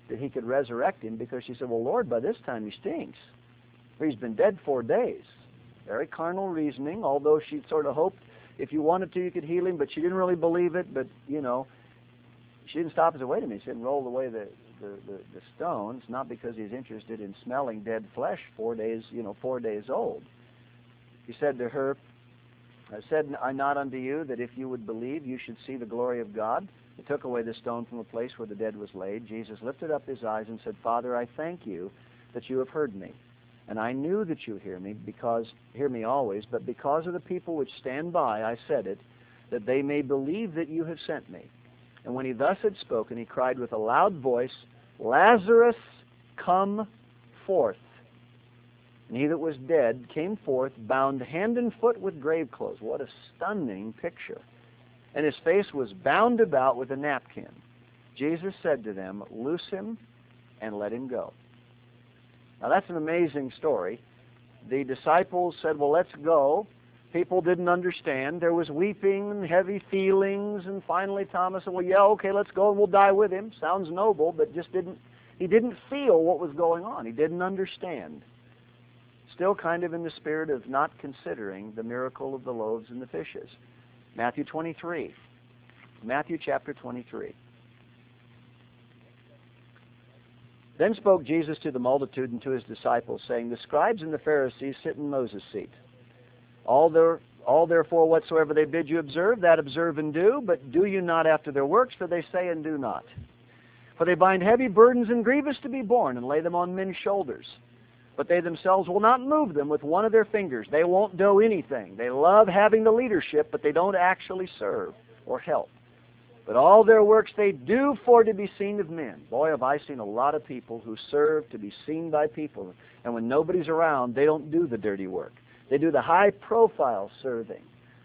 that he could resurrect him, because she said, well, Lord, by this time he stinks. For he's been dead four days. Very carnal reasoning, although she sort of hoped if you wanted to, you could heal him, but she didn't really believe it. But, you know, she didn't stop and say, wait a minute, she didn't roll away the, the, the, the stones, not because he's interested in smelling dead flesh four days, you know, four days old. He said to her, I said I not unto you that if you would believe, you should see the glory of God. He took away the stone from the place where the dead was laid. Jesus lifted up his eyes and said, Father, I thank you that you have heard me. And I knew that you hear me, because hear me always, but because of the people which stand by, I said it, that they may believe that you have sent me. And when he thus had spoken, he cried with a loud voice, Lazarus, come forth. And he that was dead came forth, bound hand and foot with grave clothes. What a stunning picture. And his face was bound about with a napkin. Jesus said to them, loose him and let him go. Now that's an amazing story. The disciples said, well, let's go. People didn't understand. There was weeping and heavy feelings, and finally Thomas said, well, yeah, okay, let's go and we'll die with him. Sounds noble, but just didn't, he didn't feel what was going on. He didn't understand. Still kind of in the spirit of not considering the miracle of the loaves and the fishes. Matthew twenty-three. Matthew chapter twenty-three. Then spoke Jesus to the multitude and to his disciples, saying, the scribes and the Pharisees sit in Moses' seat. All, their, all therefore whatsoever they bid you observe, that observe and do, but do you not after their works, for they say and do not. For they bind heavy burdens and grievous to be borne, and lay them on men's shoulders. But they themselves will not move them with one of their fingers. They won't do anything. They love having the leadership, but they don't actually serve or help. But all their works they do for to be seen of men. Boy, have I seen a lot of people who serve to be seen by people. And when nobody's around, they don't do the dirty work. They do the high-profile serving.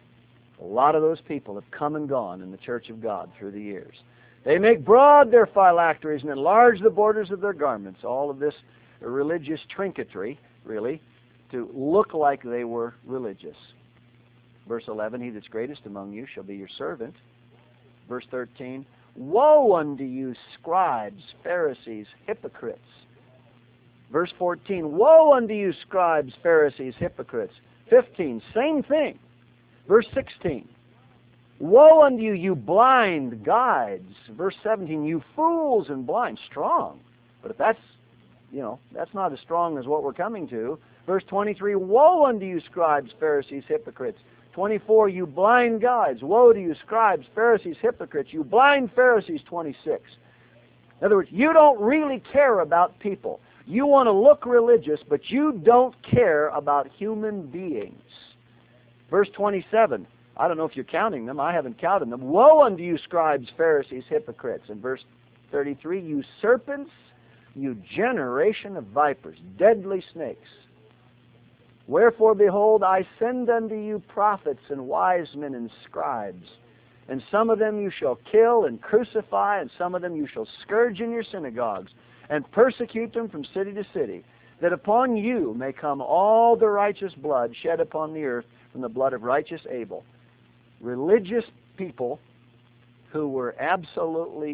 A lot of those people have come and gone in the Church of God through the years. They make broad their phylacteries and enlarge the borders of their garments. All of this religious trinketry, really, to look like they were religious. Verse eleven, he that's greatest among you shall be your servant. Verse thirteen, woe unto you, scribes, Pharisees, hypocrites. Verse fourteen, woe unto you, scribes, Pharisees, hypocrites. fifteen, same thing. Verse sixteen, woe unto you, you blind guides. Verse seventeen, you fools and blind. Strong. But if that's, you know, that's not as strong as what we're coming to. Verse twenty-three, woe unto you, scribes, Pharisees, hypocrites. twenty-four, you blind guides. Woe to you, scribes, Pharisees, hypocrites. You blind Pharisees, twenty-six. In other words, you don't really care about people. You want to look religious, but you don't care about human beings. Verse twenty-seven, I don't know if you're counting them. I haven't counted them. Woe unto you, scribes, Pharisees, hypocrites. And verse thirty-three, you serpents, you generation of vipers, deadly snakes. Wherefore, behold, I send unto you prophets and wise men and scribes. And some of them you shall kill and crucify, and some of them you shall scourge in your synagogues, and persecute them from city to city, that upon you may come all the righteous blood shed upon the earth from the blood of righteous Abel. Religious people who were absolutely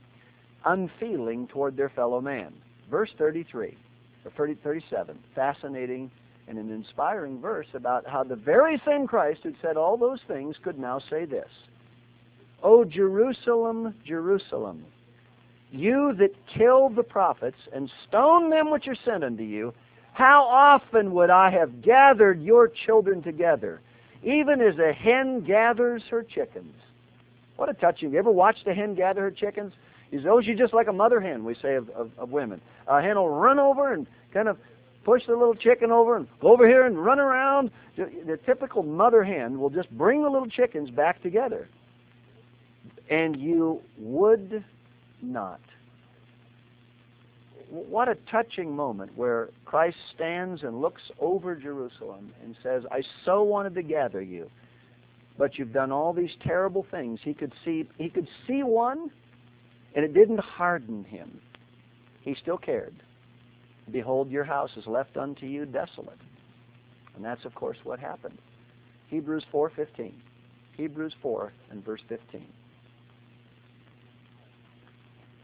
unfeeling toward their fellow man. Verse thirty-three, or thirty-seven, fascinating and an inspiring verse about how the very same Christ who said all those things could now say this. O Jerusalem, Jerusalem, you that kill the prophets and stone them which are sent unto you, how often would I have gathered your children together, even as a hen gathers her chickens. What a touching. Have you ever watched a hen gather her chickens? You know, she's just like a mother hen, we say, of, of, of women. A hen will run over and kind of push the little chicken over and go over here and run around. The typical mother hen will just bring the little chickens back together. And you would not. What a touching moment where Christ stands and looks over Jerusalem and says, I so wanted to gather you, but you've done all these terrible things. He could see, he could see one, and it didn't harden him. He still cared. Behold, your house is left unto you desolate. And that's, of course, what happened. Hebrews four fifteen. Hebrews four and verse fifteen.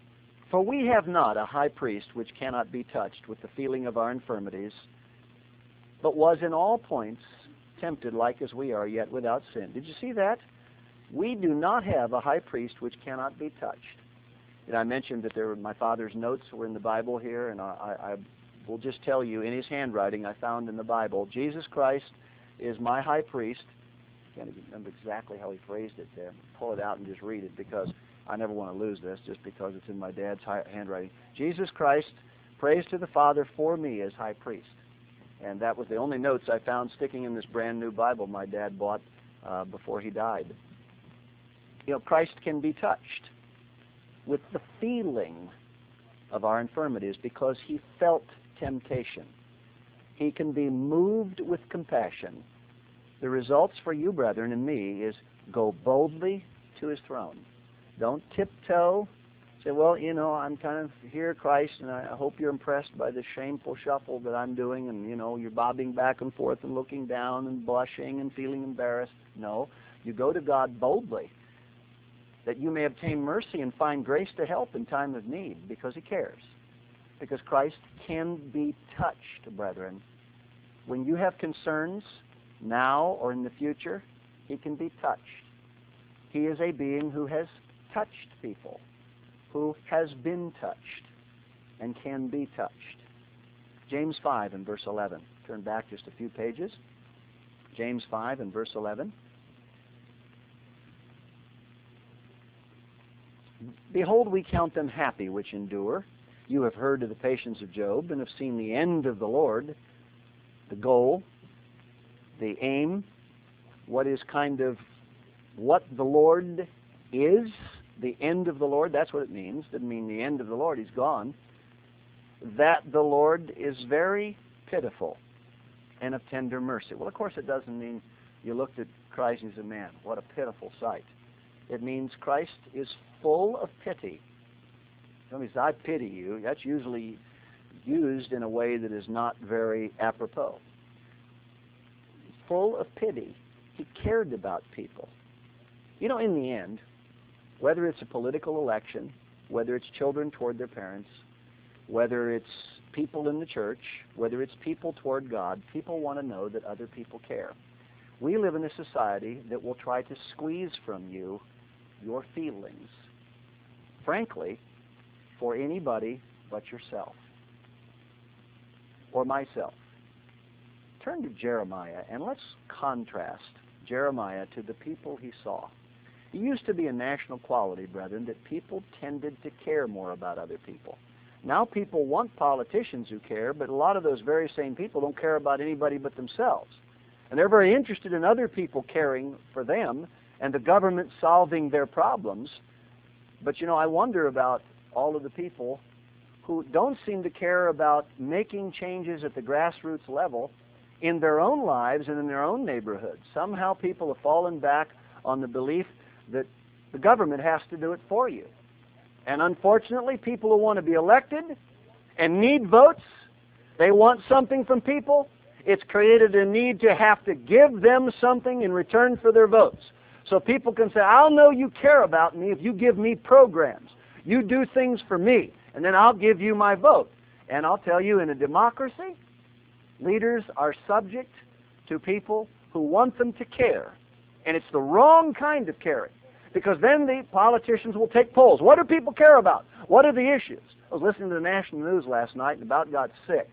For we have not a high priest which cannot be touched with the feeling of our infirmities, but was in all points tempted like as we are, yet without sin. Did you see that? We do not have a high priest which cannot be touched. And I mentioned that there were, my father's notes were in the Bible here, and I, I will just tell you, in his handwriting I found in the Bible, Jesus Christ is my high priest. I can't even remember exactly how he phrased it there. Pull it out and just read it, because I never want to lose this just because it's in my dad's handwriting. Jesus Christ prays to the Father for me as high priest. And that was the only notes I found sticking in this brand new Bible my dad bought uh, before he died. You know, Christ can be touched with the feeling of our infirmities because he felt temptation. He can be moved with compassion. The results for you, brethren, and me is go boldly to his throne. Don't tiptoe. Say, well, you know, I'm kind of here, Christ, and I hope you're impressed by the shameful shuffle that I'm doing, and, you know, you're bobbing back and forth and looking down and blushing and feeling embarrassed. No, you go to God boldly, that you may obtain mercy and find grace to help in time of need, because he cares. Because Christ can be touched, brethren. When you have concerns now or in the future, he can be touched. He is a being who has touched people, who has been touched and can be touched. James five and verse eleven. Turn back just a few pages. James five and verse eleven. Behold, we count them happy which endure. You have heard of the patience of Job and have seen the end of the Lord, the goal, the aim, what is kind of what the Lord is, the end of the Lord. That's what it means. It doesn't mean the end of the Lord. He's gone. That the Lord is very pitiful and of tender mercy. Well, of course, it doesn't mean you looked at Christ and said, man, what a pitiful sight. It means Christ is full of pity. Somebody says, I pity you. That's usually used in a way that is not very apropos. Full of pity. He cared about people. You know, in the end, whether it's a political election, whether it's children toward their parents, whether it's people in the church, whether it's people toward God, people want to know that other people care. We live in a society that will try to squeeze from you your feelings, frankly, for anybody but yourself or myself. Turn to Jeremiah and let's contrast Jeremiah to the people he saw. It used to be a national quality, brethren, that people tended to care more about other people. Now people want politicians who care, but a lot of those very same people don't care about anybody but themselves. And they're very interested in other people caring for them and the government solving their problems. But, you know, I wonder about all of the people who don't seem to care about making changes at the grassroots level in their own lives and in their own neighborhoods. Somehow people have fallen back on the belief that the government has to do it for you. And unfortunately, people who want to be elected and need votes, they want something from people. It's created a need to have to give them something in return for their votes. So people can say, I'll know you care about me if you give me programs. You do things for me, and then I'll give you my vote. And I'll tell you, in a democracy, leaders are subject to people who want them to care. And it's the wrong kind of caring, because then the politicians will take polls. What do people care about? What are the issues? I was listening to the national news last night and about got sick.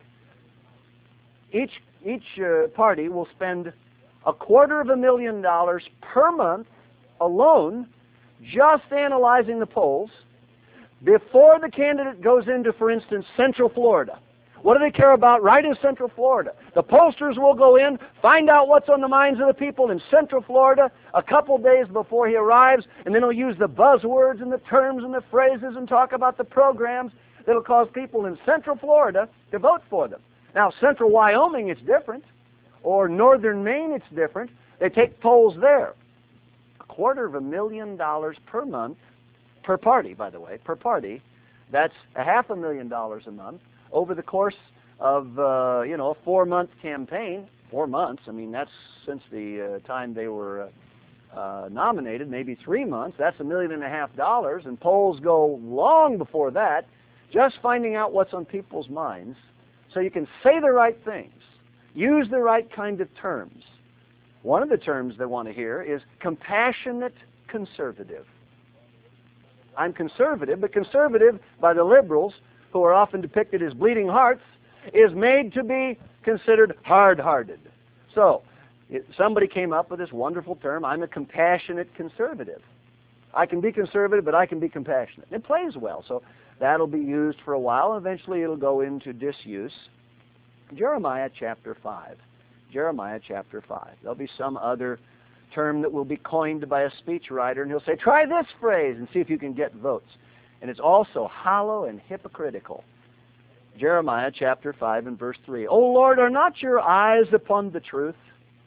Each, each uh, party will spend a quarter of a million dollars per month alone just analyzing the polls before the candidate goes into, for instance, Central Florida. What do they care about right in Central Florida? The pollsters will go in, find out what's on the minds of the people in Central Florida a couple days before he arrives, and then he'll use the buzzwords and the terms and the phrases and talk about the programs that will cause people in Central Florida to vote for them. Now, Central Wyoming, it's different. Or Northern Maine, it's different. They take polls there. A quarter of a million dollars per month, per party, by the way, per party. That's a half a million dollars a month over the course of, uh, you know, a four-month campaign. Four months, I mean, that's since the uh, time they were uh, uh, nominated, maybe three months. That's a million and a half dollars, and polls go long before that, just finding out what's on people's minds so you can say the right things, use the right kind of terms. One of the terms they want to hear is compassionate conservative. I'm conservative, but conservative by the liberals, who are often depicted as bleeding hearts, is made to be considered hard-hearted. So, it, somebody came up with this wonderful term, I'm a compassionate conservative. I can be conservative, but I can be compassionate. It plays well, so that'll be used for a while, and eventually it'll go into disuse. Jeremiah chapter five. Jeremiah chapter five. There'll be some other term that will be coined by a speechwriter, and he'll say, try this phrase and see if you can get votes. And it's also hollow and hypocritical. Jeremiah chapter five and verse three. O Lord, are not your eyes upon the truth?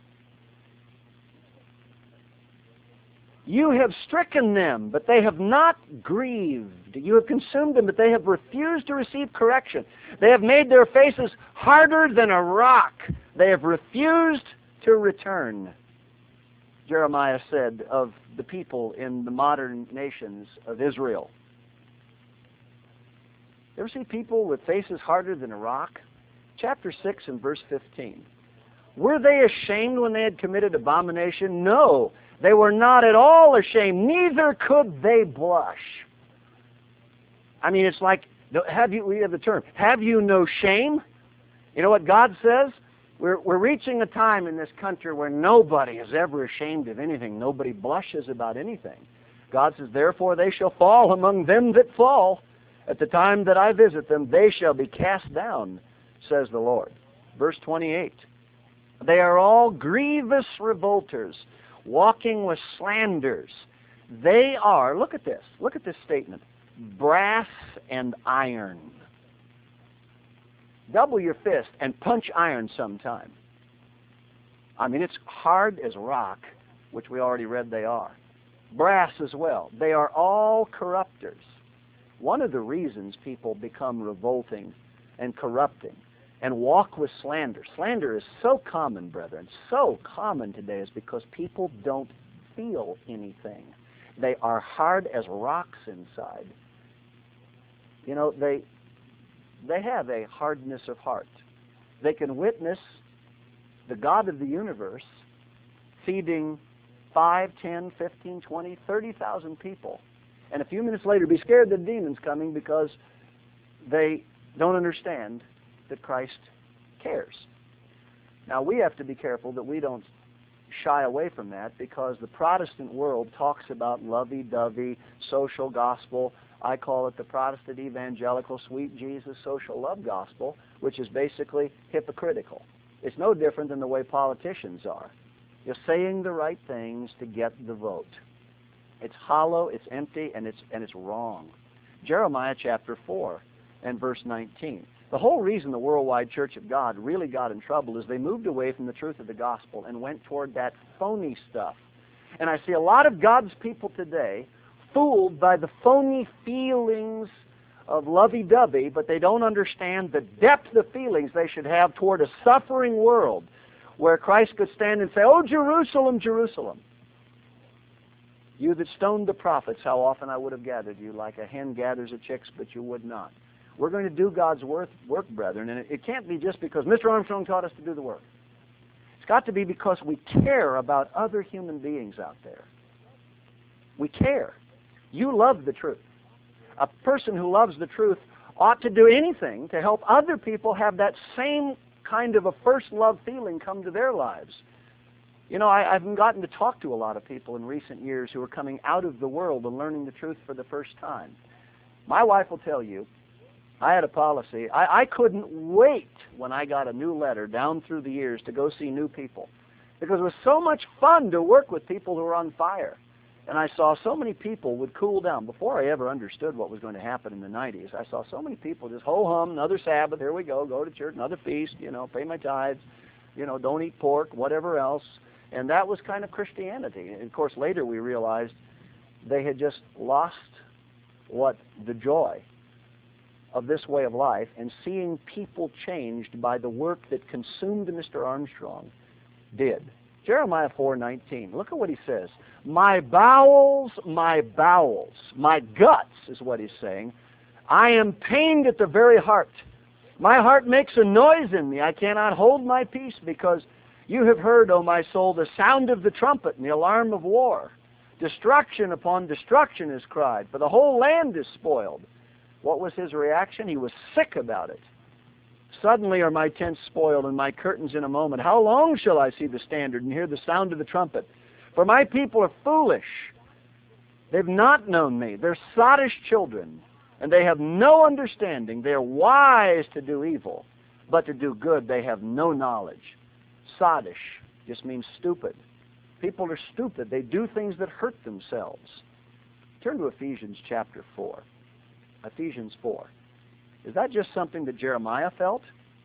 You have stricken them, but they have not grieved. You have consumed them, but they have refused to receive correction. They have made their faces harder than a rock. They have refused to return. Jeremiah said of the people in the modern nations of Israel. You ever see people with faces harder than a rock? Chapter six and verse fifteen. Were they ashamed when they had committed abomination? No, they were not at all ashamed. Neither could they blush. I mean, it's like, have you, we have the term, have you no shame? You know what God says? We're, we're reaching a time in this country where nobody is ever ashamed of anything. Nobody blushes about anything. God says, therefore they shall fall among them that fall. At the time that I visit them, they shall be cast down, says the Lord. Verse twenty-eight. They are all grievous revolters, walking with slanders. They are, look at this, look at this statement, brass and iron. Double your fist and punch iron sometime. I mean, it's hard as rock, which we already read they are. Brass as well. They are all corrupters. One of the reasons people become revolting and corrupting and walk with slander. Slander is so common, brethren, so common today is because people don't feel anything. They are hard as rocks inside. You know, they they have a hardness of heart. They can witness the God of the universe feeding five, ten, fifteen, twenty, thirty thousand people, and a few minutes later be scared the demon's coming because they don't understand that Christ cares. Now, we have to be careful that we don't shy away from that, because the Protestant world talks about lovey-dovey social gospel. I call it the Protestant evangelical sweet Jesus social love gospel, which is basically hypocritical. It's no different than the way politicians are. You're saying the right things to get the vote. It's hollow, it's empty, and it's and it's wrong. Jeremiah chapter four and verse nineteen. The whole reason the Worldwide Church of God really got in trouble is they moved away from the truth of the gospel and went toward that phony stuff. And I see a lot of God's people today fooled by the phony feelings of lovey-dovey, but they don't understand the depth of feelings they should have toward a suffering world where Christ could stand and say, "Oh, Jerusalem, Jerusalem, you that stoned the prophets, how often I would have gathered you, like a hen gathers her chicks, but you would not." We're going to do God's work, work, brethren, and it, it can't be just because Mister Armstrong taught us to do the work. It's got to be because we care about other human beings out there. We care. You love the truth. A person who loves the truth ought to do anything to help other people have that same kind of a first love feeling come to their lives. You know, I, I've gotten to talk to a lot of people in recent years who are coming out of the world and learning the truth for the first time. My wife will tell you, I had a policy. I, I couldn't wait when I got a new letter down through the years to go see new people, because it was so much fun to work with people who were on fire. And I saw so many people would cool down. Before I ever understood what was going to happen in the nineties, I saw so many people just ho-hum, another Sabbath, here we go, go to church, another feast, you know, pay my tithes, you know, don't eat pork, whatever else. And that was kind of Christianity. And of course, later we realized they had just lost what the joy of this way of life, and seeing people changed by the work that consumed Mister Armstrong did, Jeremiah four nineteen. Look at what he says. My bowels, my bowels, my guts is what he's saying. I am pained at the very heart. My heart makes a noise in me. I cannot hold my peace because you have heard, O my soul, the sound of the trumpet and the alarm of war. Destruction upon destruction is cried, for the whole land is spoiled. What was his reaction? He was sick about it. Suddenly are my tents spoiled and my curtains in a moment. How long shall I see the standard and hear the sound of the trumpet? For my people are foolish. They've not known me. They're sottish children, and they have no understanding. They are wise to do evil, but to do good they have no knowledge. Sottish just means stupid. People are stupid. They do things that hurt themselves. Turn to Ephesians chapter four. Ephesians four. Is that just something that Jeremiah felt?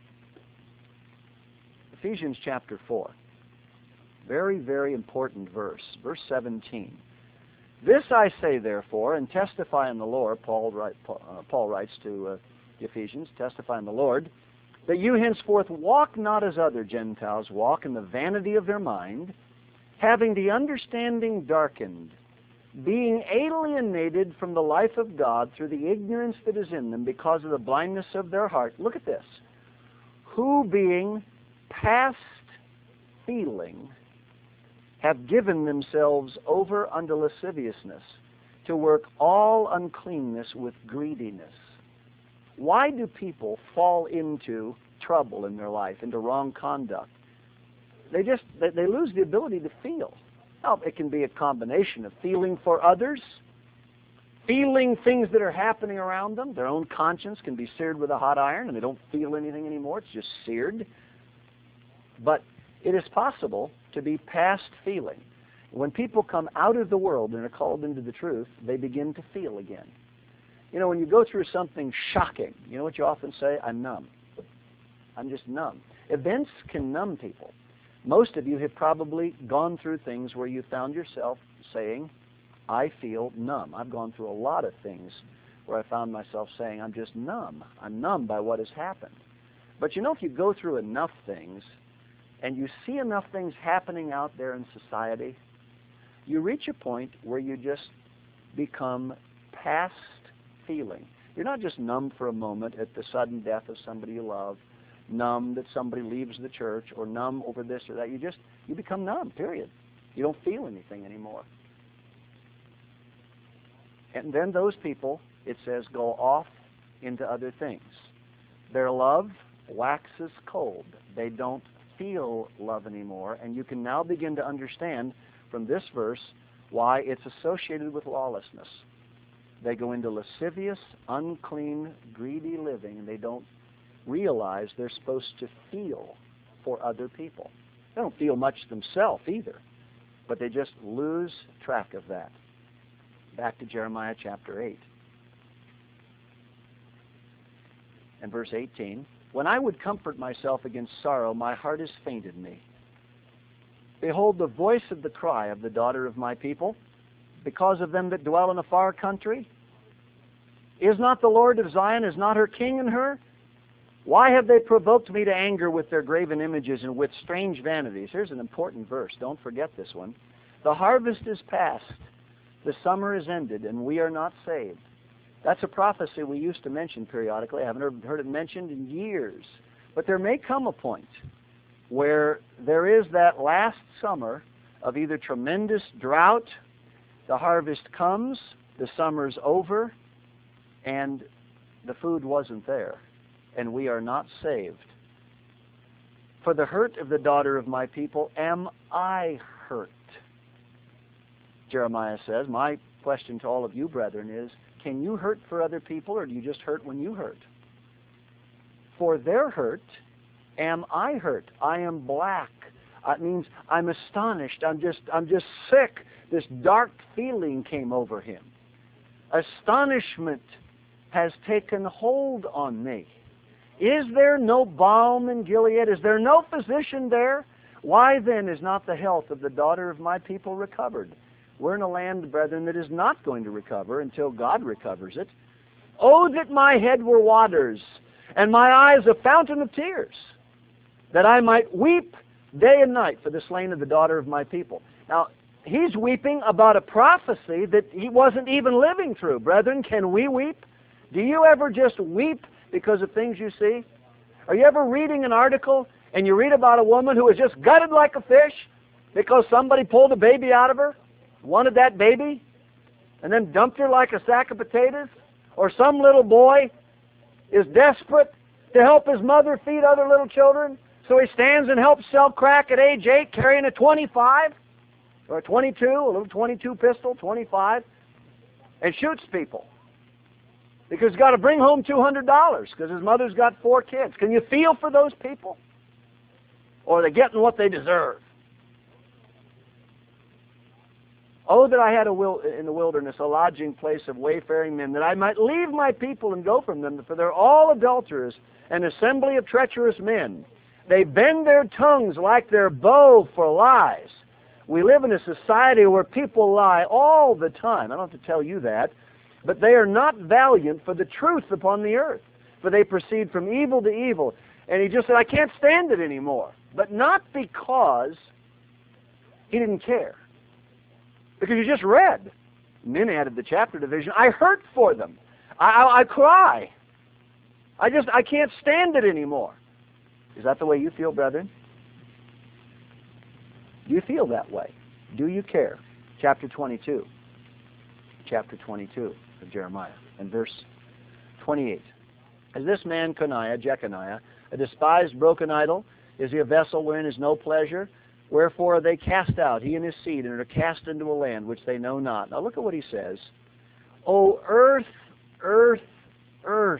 Ephesians chapter four. Very, very important verse. Verse seventeen. This I say, therefore, and testify in the Lord, Paul, write, uh, Paul writes to uh, the Ephesians, testify in the Lord, that you henceforth walk not as other Gentiles walk in the vanity of their mind, having the understanding darkened, being alienated from the life of God through the ignorance that is in them because of the blindness of their heart. Look at this. Who being past feeling have given themselves over unto lasciviousness to work all uncleanness with greediness. Why do people fall into trouble in their life, into wrong conduct? They just, they, they lose the ability to feel. Now, it can be a combination of feeling for others, feeling things that are happening around them. Their own conscience can be seared with a hot iron and they don't feel anything anymore. It's just seared. But it is possible to be past feeling. When people come out of the world and are called into the truth, they begin to feel again. You know, when you go through something shocking, you know what you often say? I'm numb. I'm just numb. Events can numb people. Most of you have probably gone through things where you found yourself saying, I feel numb. I've gone through a lot of things where I found myself saying, I'm just numb. I'm numb by what has happened. But you know, if you go through enough things and you see enough things happening out there in society, you reach a point where you just become past feeling. You're not just numb for a moment at the sudden death of somebody you love, numb that somebody leaves the church, or numb over this or that. You just, you become numb, period. You don't feel anything anymore. And then those people, it says, go off into other things. Their love waxes cold. They don't feel love anymore. And you can now begin to understand from this verse why it's associated with lawlessness. They go into lascivious, unclean, greedy living, and they don't realize they're supposed to feel for other people. They don't feel much themselves either, but they just lose track of that. Back to Jeremiah chapter eight. And verse eighteen. When I would comfort myself against sorrow, my heart has fainted me. Behold, the voice of the cry of the daughter of my people, because of them that dwell in a far country. Is not the Lord of Zion, is not her king in her? Why have they provoked me to anger with their graven images and with strange vanities? Here's an important verse. Don't forget this one. The harvest is past, the summer is ended, and we are not saved. That's a prophecy we used to mention periodically. I haven't heard it mentioned in years. But there may come a point where there is that last summer of either tremendous drought, the harvest comes, the summer's over, and the food wasn't there, and we are not saved. For the hurt of the daughter of my people am I hurt. Jeremiah says, my question to all of you, brethren, is, can you hurt for other people, or do you just hurt when you hurt? For their hurt am I hurt. I am black. It means I'm astonished. I'm just, I'm just sick. This dark feeling came over him. Astonishment has taken hold on me. Is there no balm in Gilead? Is there no physician there? Why then is not the health of the daughter of my people recovered? We're in a land, brethren, that is not going to recover until God recovers it. Oh, that my head were waters, and my eyes a fountain of tears, that I might weep day and night for the slain of the daughter of my people. Now, he's weeping about a prophecy that he wasn't even living through. Brethren, can we weep? Do you ever just weep because of things you see? Are you ever reading an article and you read about a woman who was just gutted like a fish because somebody pulled a baby out of her, wanted that baby, and then dumped her like a sack of potatoes? Or some little boy is desperate to help his mother feed other little children, so he stands and helps sell crack at age eight carrying a twenty-five or a twenty-two, a little twenty-two pistol, twenty-five, and shoots people because he's got to bring home two hundred dollars because his mother's got four kids. Can you feel for those people? Or are they getting what they deserve? Oh, that I had a will in the wilderness a lodging place of wayfaring men, that I might leave my people and go from them, for they're all adulterers, an assembly of treacherous men. They bend their tongues like their bow for lies. We live in a society where people lie all the time. I don't have to tell you that. But they are not valiant for the truth upon the earth, for they proceed from evil to evil. And he just said, I can't stand it anymore. But not because he didn't care. Because you just read. And then added the chapter division. I hurt for them. I, I, I cry. I just, I can't stand it anymore. Is that the way you feel, brethren? Do you feel that way? Do you care? Chapter twenty-two. Chapter twenty-two of Jeremiah and verse twenty-eight. Is this man Coniah, Jeconiah, a despised broken idol? Is he a vessel wherein is no pleasure? Wherefore are they cast out, he and his seed, and are cast into a land which they know not. Now look at what he says. O earth, earth, earth,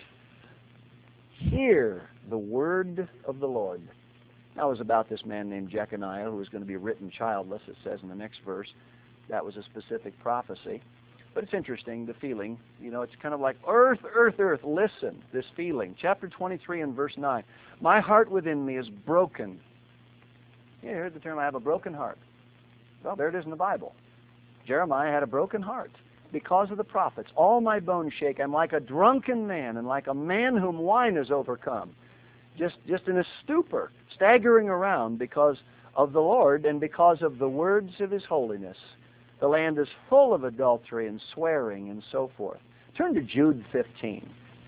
hear the word of the Lord. That was about this man named Jeconiah, who was going to be written childless, it says in the next verse. That was a specific prophecy. But it's interesting, the feeling. You know, it's kind of like, earth, earth, earth, listen, this feeling. Chapter twenty-three and verse nine. My heart within me is broken. You heard the term, I have a broken heart. Well, there it is in the Bible. Jeremiah had a broken heart because of the prophets. All my bones shake. I'm like a drunken man and like a man whom wine has overcome. Just, just in a stupor, staggering around because of the Lord and because of the words of His holiness. The land is full of adultery and swearing and so forth. Turn to Jude fifteen.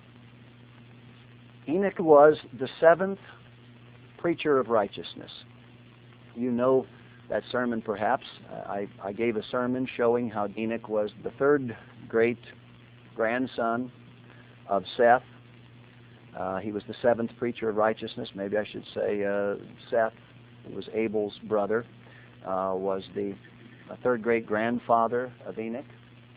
Enoch was the seventh preacher of righteousness. You know that sermon perhaps. I, I gave a sermon showing how Enoch was the third great grandson of Seth. Uh, he was the seventh preacher of righteousness. Maybe I should say uh, Seth, who was Abel's brother, uh, was the third great grandfather of Enoch.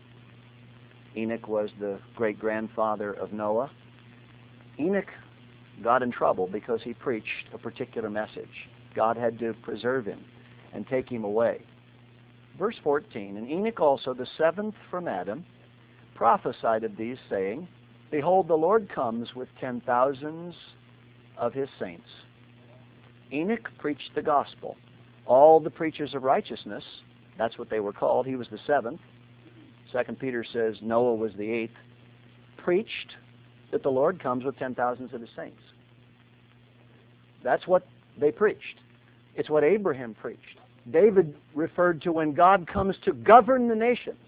Enoch was the great grandfather of Noah. Enoch got in trouble because he preached a particular message. God had to preserve him and take him away. Verse fourteen, and Enoch also, the seventh from Adam, prophesied of these, saying, Behold, the Lord comes with ten thousands of his saints. Enoch preached the gospel. All the preachers of righteousness, that's what they were called. He was the seventh. Second Peter says Noah was the eighth. Preached that the Lord comes with ten thousands of his saints. That's what they preached. It's what Abraham preached. David referred to when God comes to govern the nations.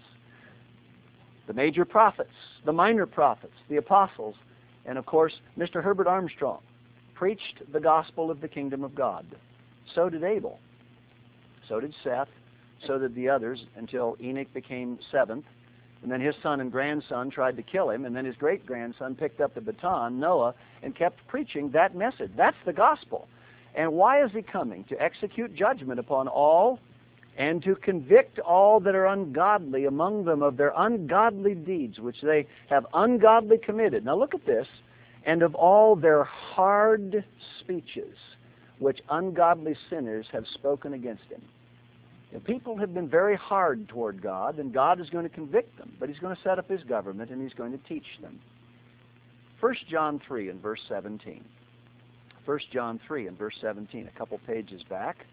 The major prophets, the minor prophets, the apostles, and of course, Mister Herbert Armstrong preached the gospel of the kingdom of God. So did Abel. So did Seth. So did the others until Enoch became seventh. And then his son and grandson tried to kill him. And then his great-grandson picked up the baton, Noah, and kept preaching that message. That's the gospel. And why is he coming? To execute judgment upon all and to convict all that are ungodly among them of their ungodly deeds, which they have ungodly committed. Now look at this. And of all their hard speeches, which ungodly sinners have spoken against him. And people have been very hard toward God, and God is going to convict them. But He's going to set up His government, and He's going to teach them. First John three and verse seventeen. First John three and verse seventeen, a couple pages back.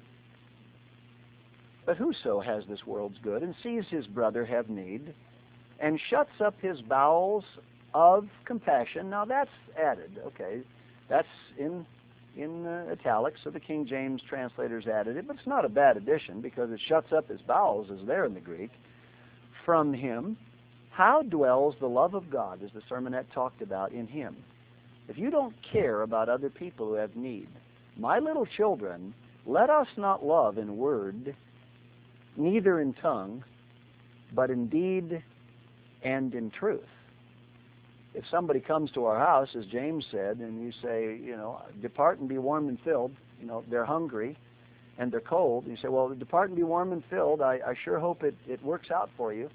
But whoso has this world's good and sees his brother have need and shuts up his bowels of compassion. Now that's added, okay. That's in in uh, italics, so the King James translators added it, but it's not a bad addition because it shuts up his bowels, as there in the Greek. From him, how dwells the love of God, as the sermonette talked about, in him? If you don't care about other people who have need, my little children, let us not love in word, neither in tongue, but in deed and in truth. If somebody comes to our house, as James said, and you say, you know, depart and be warm and filled, you know, they're hungry and they're cold, you say, well, depart and be warm and filled, I, I sure hope it, it works out for you.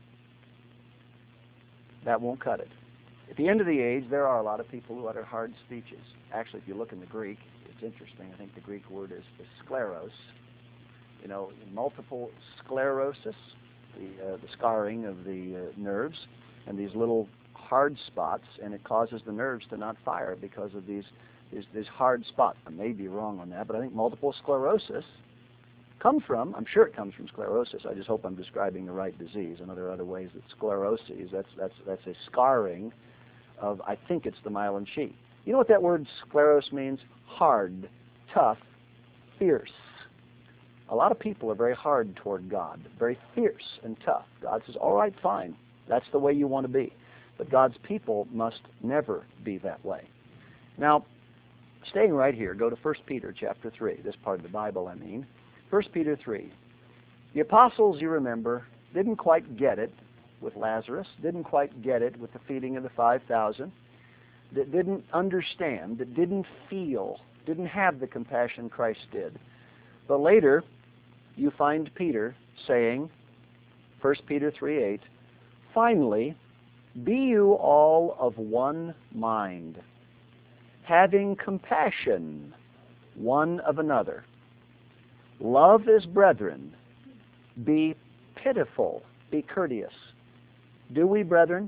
That won't cut it. At the end of the age, there are a lot of people who utter hard speeches. Actually, if you look in the Greek, it's interesting. I think the Greek word is, is scleros. You know, multiple sclerosis, the, uh, the scarring of the uh, nerves, and these little hard spots, and it causes the nerves to not fire because of these, these, these hard spots. I may be wrong on that, but I think multiple sclerosis comes from, I'm sure it comes from sclerosis. I just hope I'm describing the right disease. And there are other ways that sclerosis, that's, that's, that's a scarring of, I think it's the myelin sheath. You know what that word scleros means? Hard, tough, fierce. A lot of people are very hard toward God, very fierce and tough. God says, all right, fine. That's the way you want to be. But God's people must never be that way. Now, staying right here, go to First Peter chapter three, this part of the Bible, I mean. First Peter three. The apostles, you remember, didn't quite get it with Lazarus, didn't quite get it with the feeding of the five thousand, that didn't understand, that didn't feel, didn't have the compassion Christ did. But later, you find Peter saying, First Peter three eight, finally, be you all of one mind, having compassion one of another. Love as brethren. Be pitiful. Be courteous. Do we, brethren?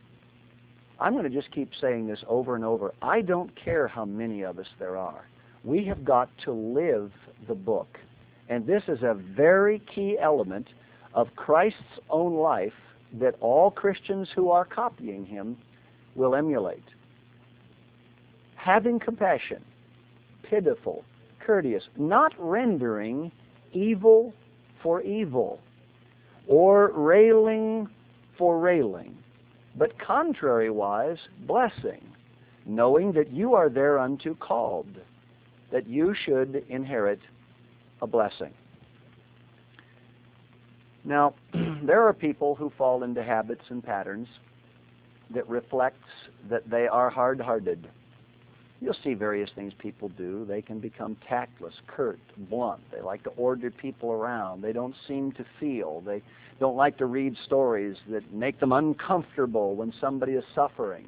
I'm going to just keep saying this over and over. I don't care how many of us there are. We have got to live the book. And this is a very key element of Christ's own life that all Christians who are copying him will emulate. Having compassion, pitiful, courteous, not rendering evil for evil, or railing for railing, but contrariwise blessing, knowing that you are thereunto called, that you should inherit a blessing. Now, there are people who fall into habits and patterns that reflects that they are hard-hearted. You'll see various things people do. They can become tactless, curt, blunt. They like to order people around. They don't seem to feel. They don't like to read stories that make them uncomfortable when somebody is suffering.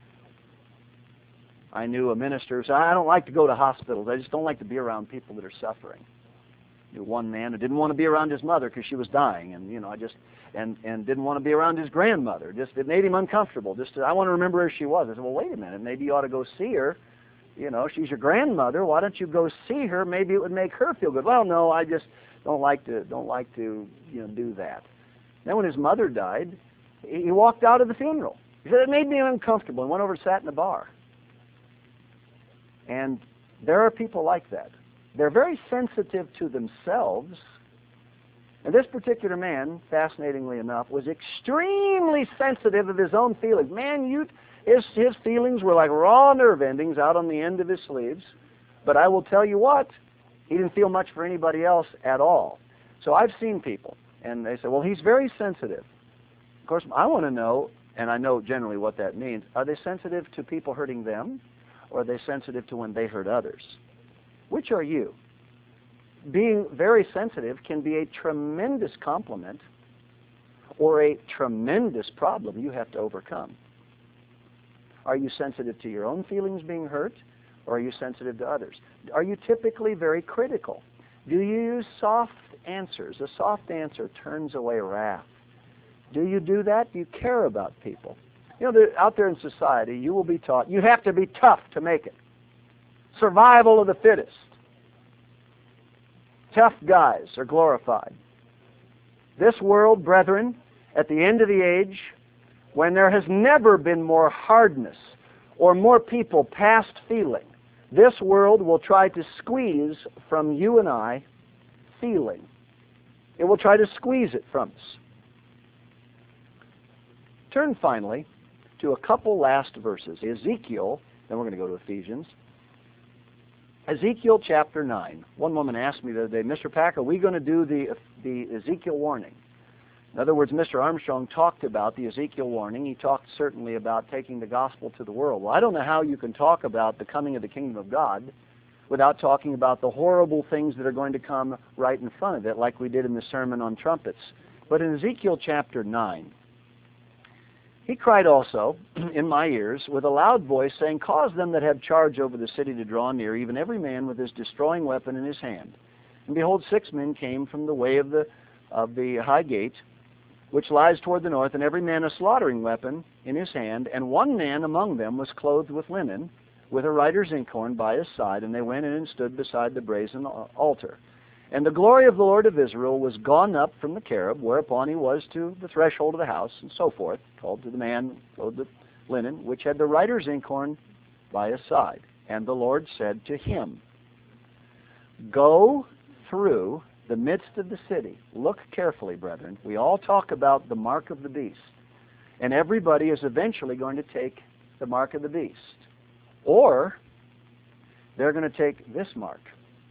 I knew a minister who said, I don't like to go to hospitals. I just don't like to be around people that are suffering. I knew one man who didn't want to be around his mother because she was dying, and you know, I just and and didn't want to be around his grandmother. Just it made him uncomfortable. Just I want to remember where she was. I said, well, wait a minute. Maybe you ought to go see her. You know, she's your grandmother. Why don't you go see her? Maybe it would make her feel good. Well, no, I just don't like to don't like to you know do that. Then when his mother died, he walked out of the funeral. He said it made me uncomfortable, and went over and sat in a bar. And there are people like that. They're very sensitive to themselves. And this particular man, fascinatingly enough, was extremely sensitive of his own feelings. Man, you, his, his feelings were like raw nerve endings out on the end of his sleeves. But I will tell you what, he didn't feel much for anybody else at all. So I've seen people, and they say, well, he's very sensitive. Of course, I want to know, and I know generally what that means, are they sensitive to people hurting them, or are they sensitive to when they hurt others? Which are you? Being very sensitive can be a tremendous compliment or a tremendous problem you have to overcome. Are you sensitive to your own feelings being hurt, or are you sensitive to others? Are you typically very critical? Do you use soft answers? A soft answer turns away wrath. Do you do that? Do you care about people? You know, out there in society, you will be taught you have to be tough to make it. Survival of the fittest. Tough guys are glorified. This world, brethren, at the end of the age, when there has never been more hardness or more people past feeling, This world will try to squeeze from you and I feeling. It will try to squeeze it from us. Turn finally to a couple last verses. Ezekiel, then we're going to go to Ephesians. Ezekiel chapter nine. One woman asked me the other day, Mister Pack, are we going to do the, the Ezekiel warning? In other words, Mister Armstrong talked about the Ezekiel warning. He talked certainly about taking the gospel to the world. Well, I don't know how you can talk about the coming of the kingdom of God without talking about the horrible things that are going to come right in front of it, like we did in the sermon on trumpets. But in Ezekiel chapter nine, he cried also in my ears with a loud voice, saying, cause them that have charge over the city to draw near, even every man with his destroying weapon in his hand. And behold, six men came from the way of the, of the high gate, which lies toward the north, and every man a slaughtering weapon in his hand. And one man among them was clothed with linen, with a writer's inkhorn by his side, and they went in and stood beside the brazen altar. And the glory of the Lord of Israel was gone up from the cherub, whereupon he was to the threshold of the house, and so forth, called to the man clothed with linen, which had the writer's inkhorn by his side. And the Lord said to him, go through the midst of the city. Look carefully, brethren. We all talk about the mark of the beast, and everybody is eventually going to take the mark of the beast. Or they're going to take this mark.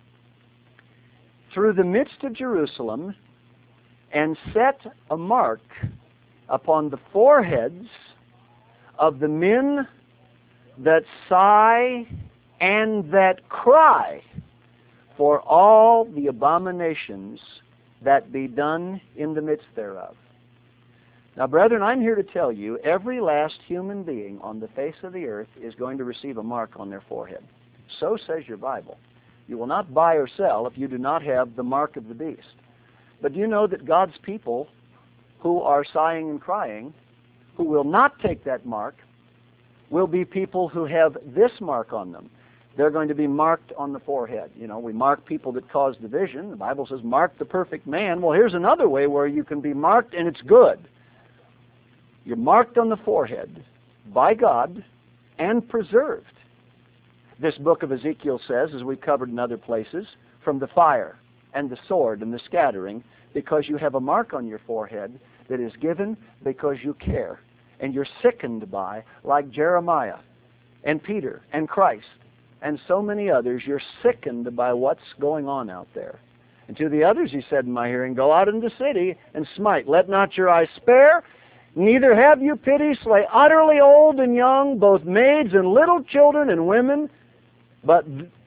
Through the midst of Jerusalem, and set a mark upon the foreheads of the men that sigh and that cry for all the abominations that be done in the midst thereof. Now, brethren, I'm here to tell you, every last human being on the face of the earth is going to receive a mark on their forehead. So says your Bible. You will not buy or sell if you do not have the mark of the beast. But do you know that God's people who are sighing and crying, who will not take that mark, will be people who have this mark on them? They're going to be marked on the forehead. You know, we mark people that cause division. The Bible says, mark the perfect man. Well, here's another way where you can be marked, and it's good. You're marked on the forehead by God and preserved. This book of Ezekiel says, as we've covered in other places, from the fire and the sword and the scattering, because you have a mark on your forehead that is given because you care. And you're sickened by, like Jeremiah and Peter and Christ and so many others, you're sickened by what's going on out there. And to the others he said in my hearing, go out into the city and smite. Let not your eyes spare, neither have you pity. Slay utterly old and young, both maids and little children and women. But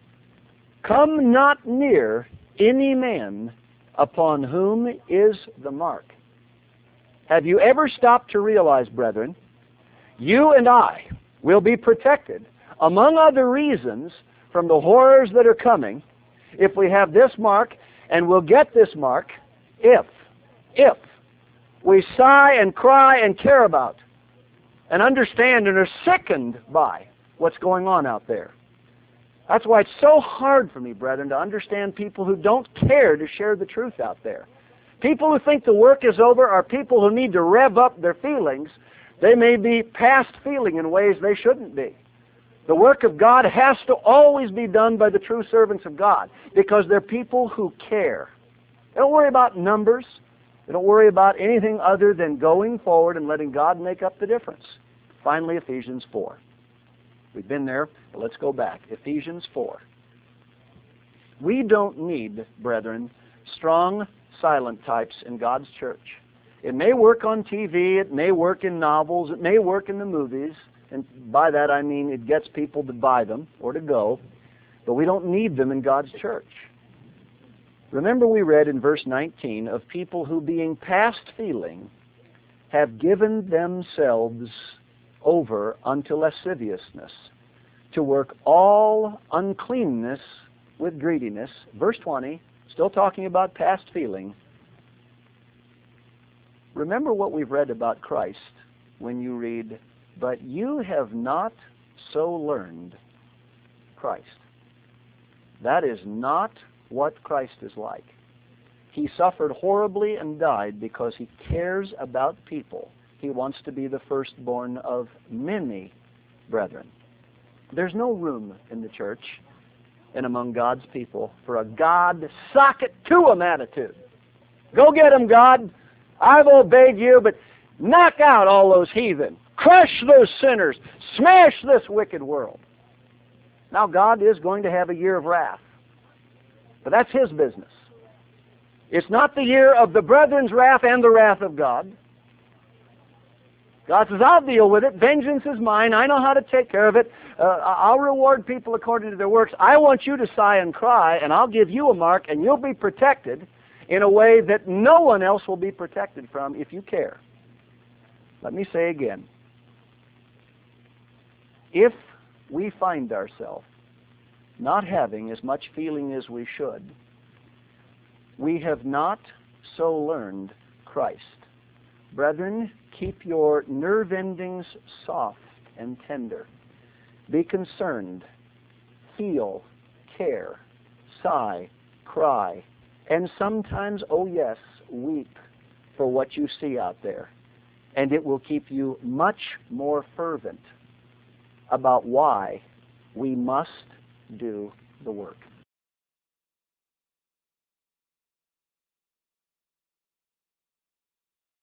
come not near any man upon whom is the mark. Have you ever stopped to realize, brethren, you and I will be protected, among other reasons, from the horrors that are coming, if we have this mark, and we'll get this mark if, if we sigh and cry and care about and understand and are sickened by what's going on out there. That's why it's so hard for me, brethren, to understand people who don't care to share the truth out there. People who think the work is over are people who need to rev up their feelings. They may be past feeling in ways they shouldn't be. The work of God has to always be done by the true servants of God, because they're people who care. They don't worry about numbers. They don't worry about anything other than going forward and letting God make up the difference. Finally, Ephesians four. We've been there, but let's go back. Ephesians four. We don't need, brethren, strong, silent types in God's church. It may work on T V, it may work in novels, it may work in the movies, and by that I mean it gets people to buy them or to go, but we don't need them in God's church. Remember, we read in verse nineteen of people who, being past feeling, have given themselves over unto lasciviousness, to work all uncleanness with greediness. Verse twenty, still talking about past feeling. Remember what we've read about Christ when you read, but you have not so learned Christ. That is not what Christ is like. He suffered horribly and died because he cares about people. He wants to be the firstborn of many brethren. There's no room in the church and among God's people for a God sock it to 'em attitude. Go get 'em, God. I've obeyed you, but knock out all those heathen. Crush those sinners. Smash this wicked world. Now, God is going to have a year of wrath, but that's His business. It's not the year of the brethren's wrath and the wrath of God. God says, I'll deal with it. Vengeance is mine. I know how to take care of it. Uh, I'll reward people according to their works. I want you to sigh and cry, and I'll give you a mark, and you'll be protected in a way that no one else will be protected from if you care. Let me say again, if we find ourselves not having as much feeling as we should, we have not so learned Christ. Brethren, keep your nerve endings soft and tender. Be concerned, feel, care, sigh, cry, and sometimes, oh yes, weep for what you see out there. And it will keep you much more fervent about why we must do the work.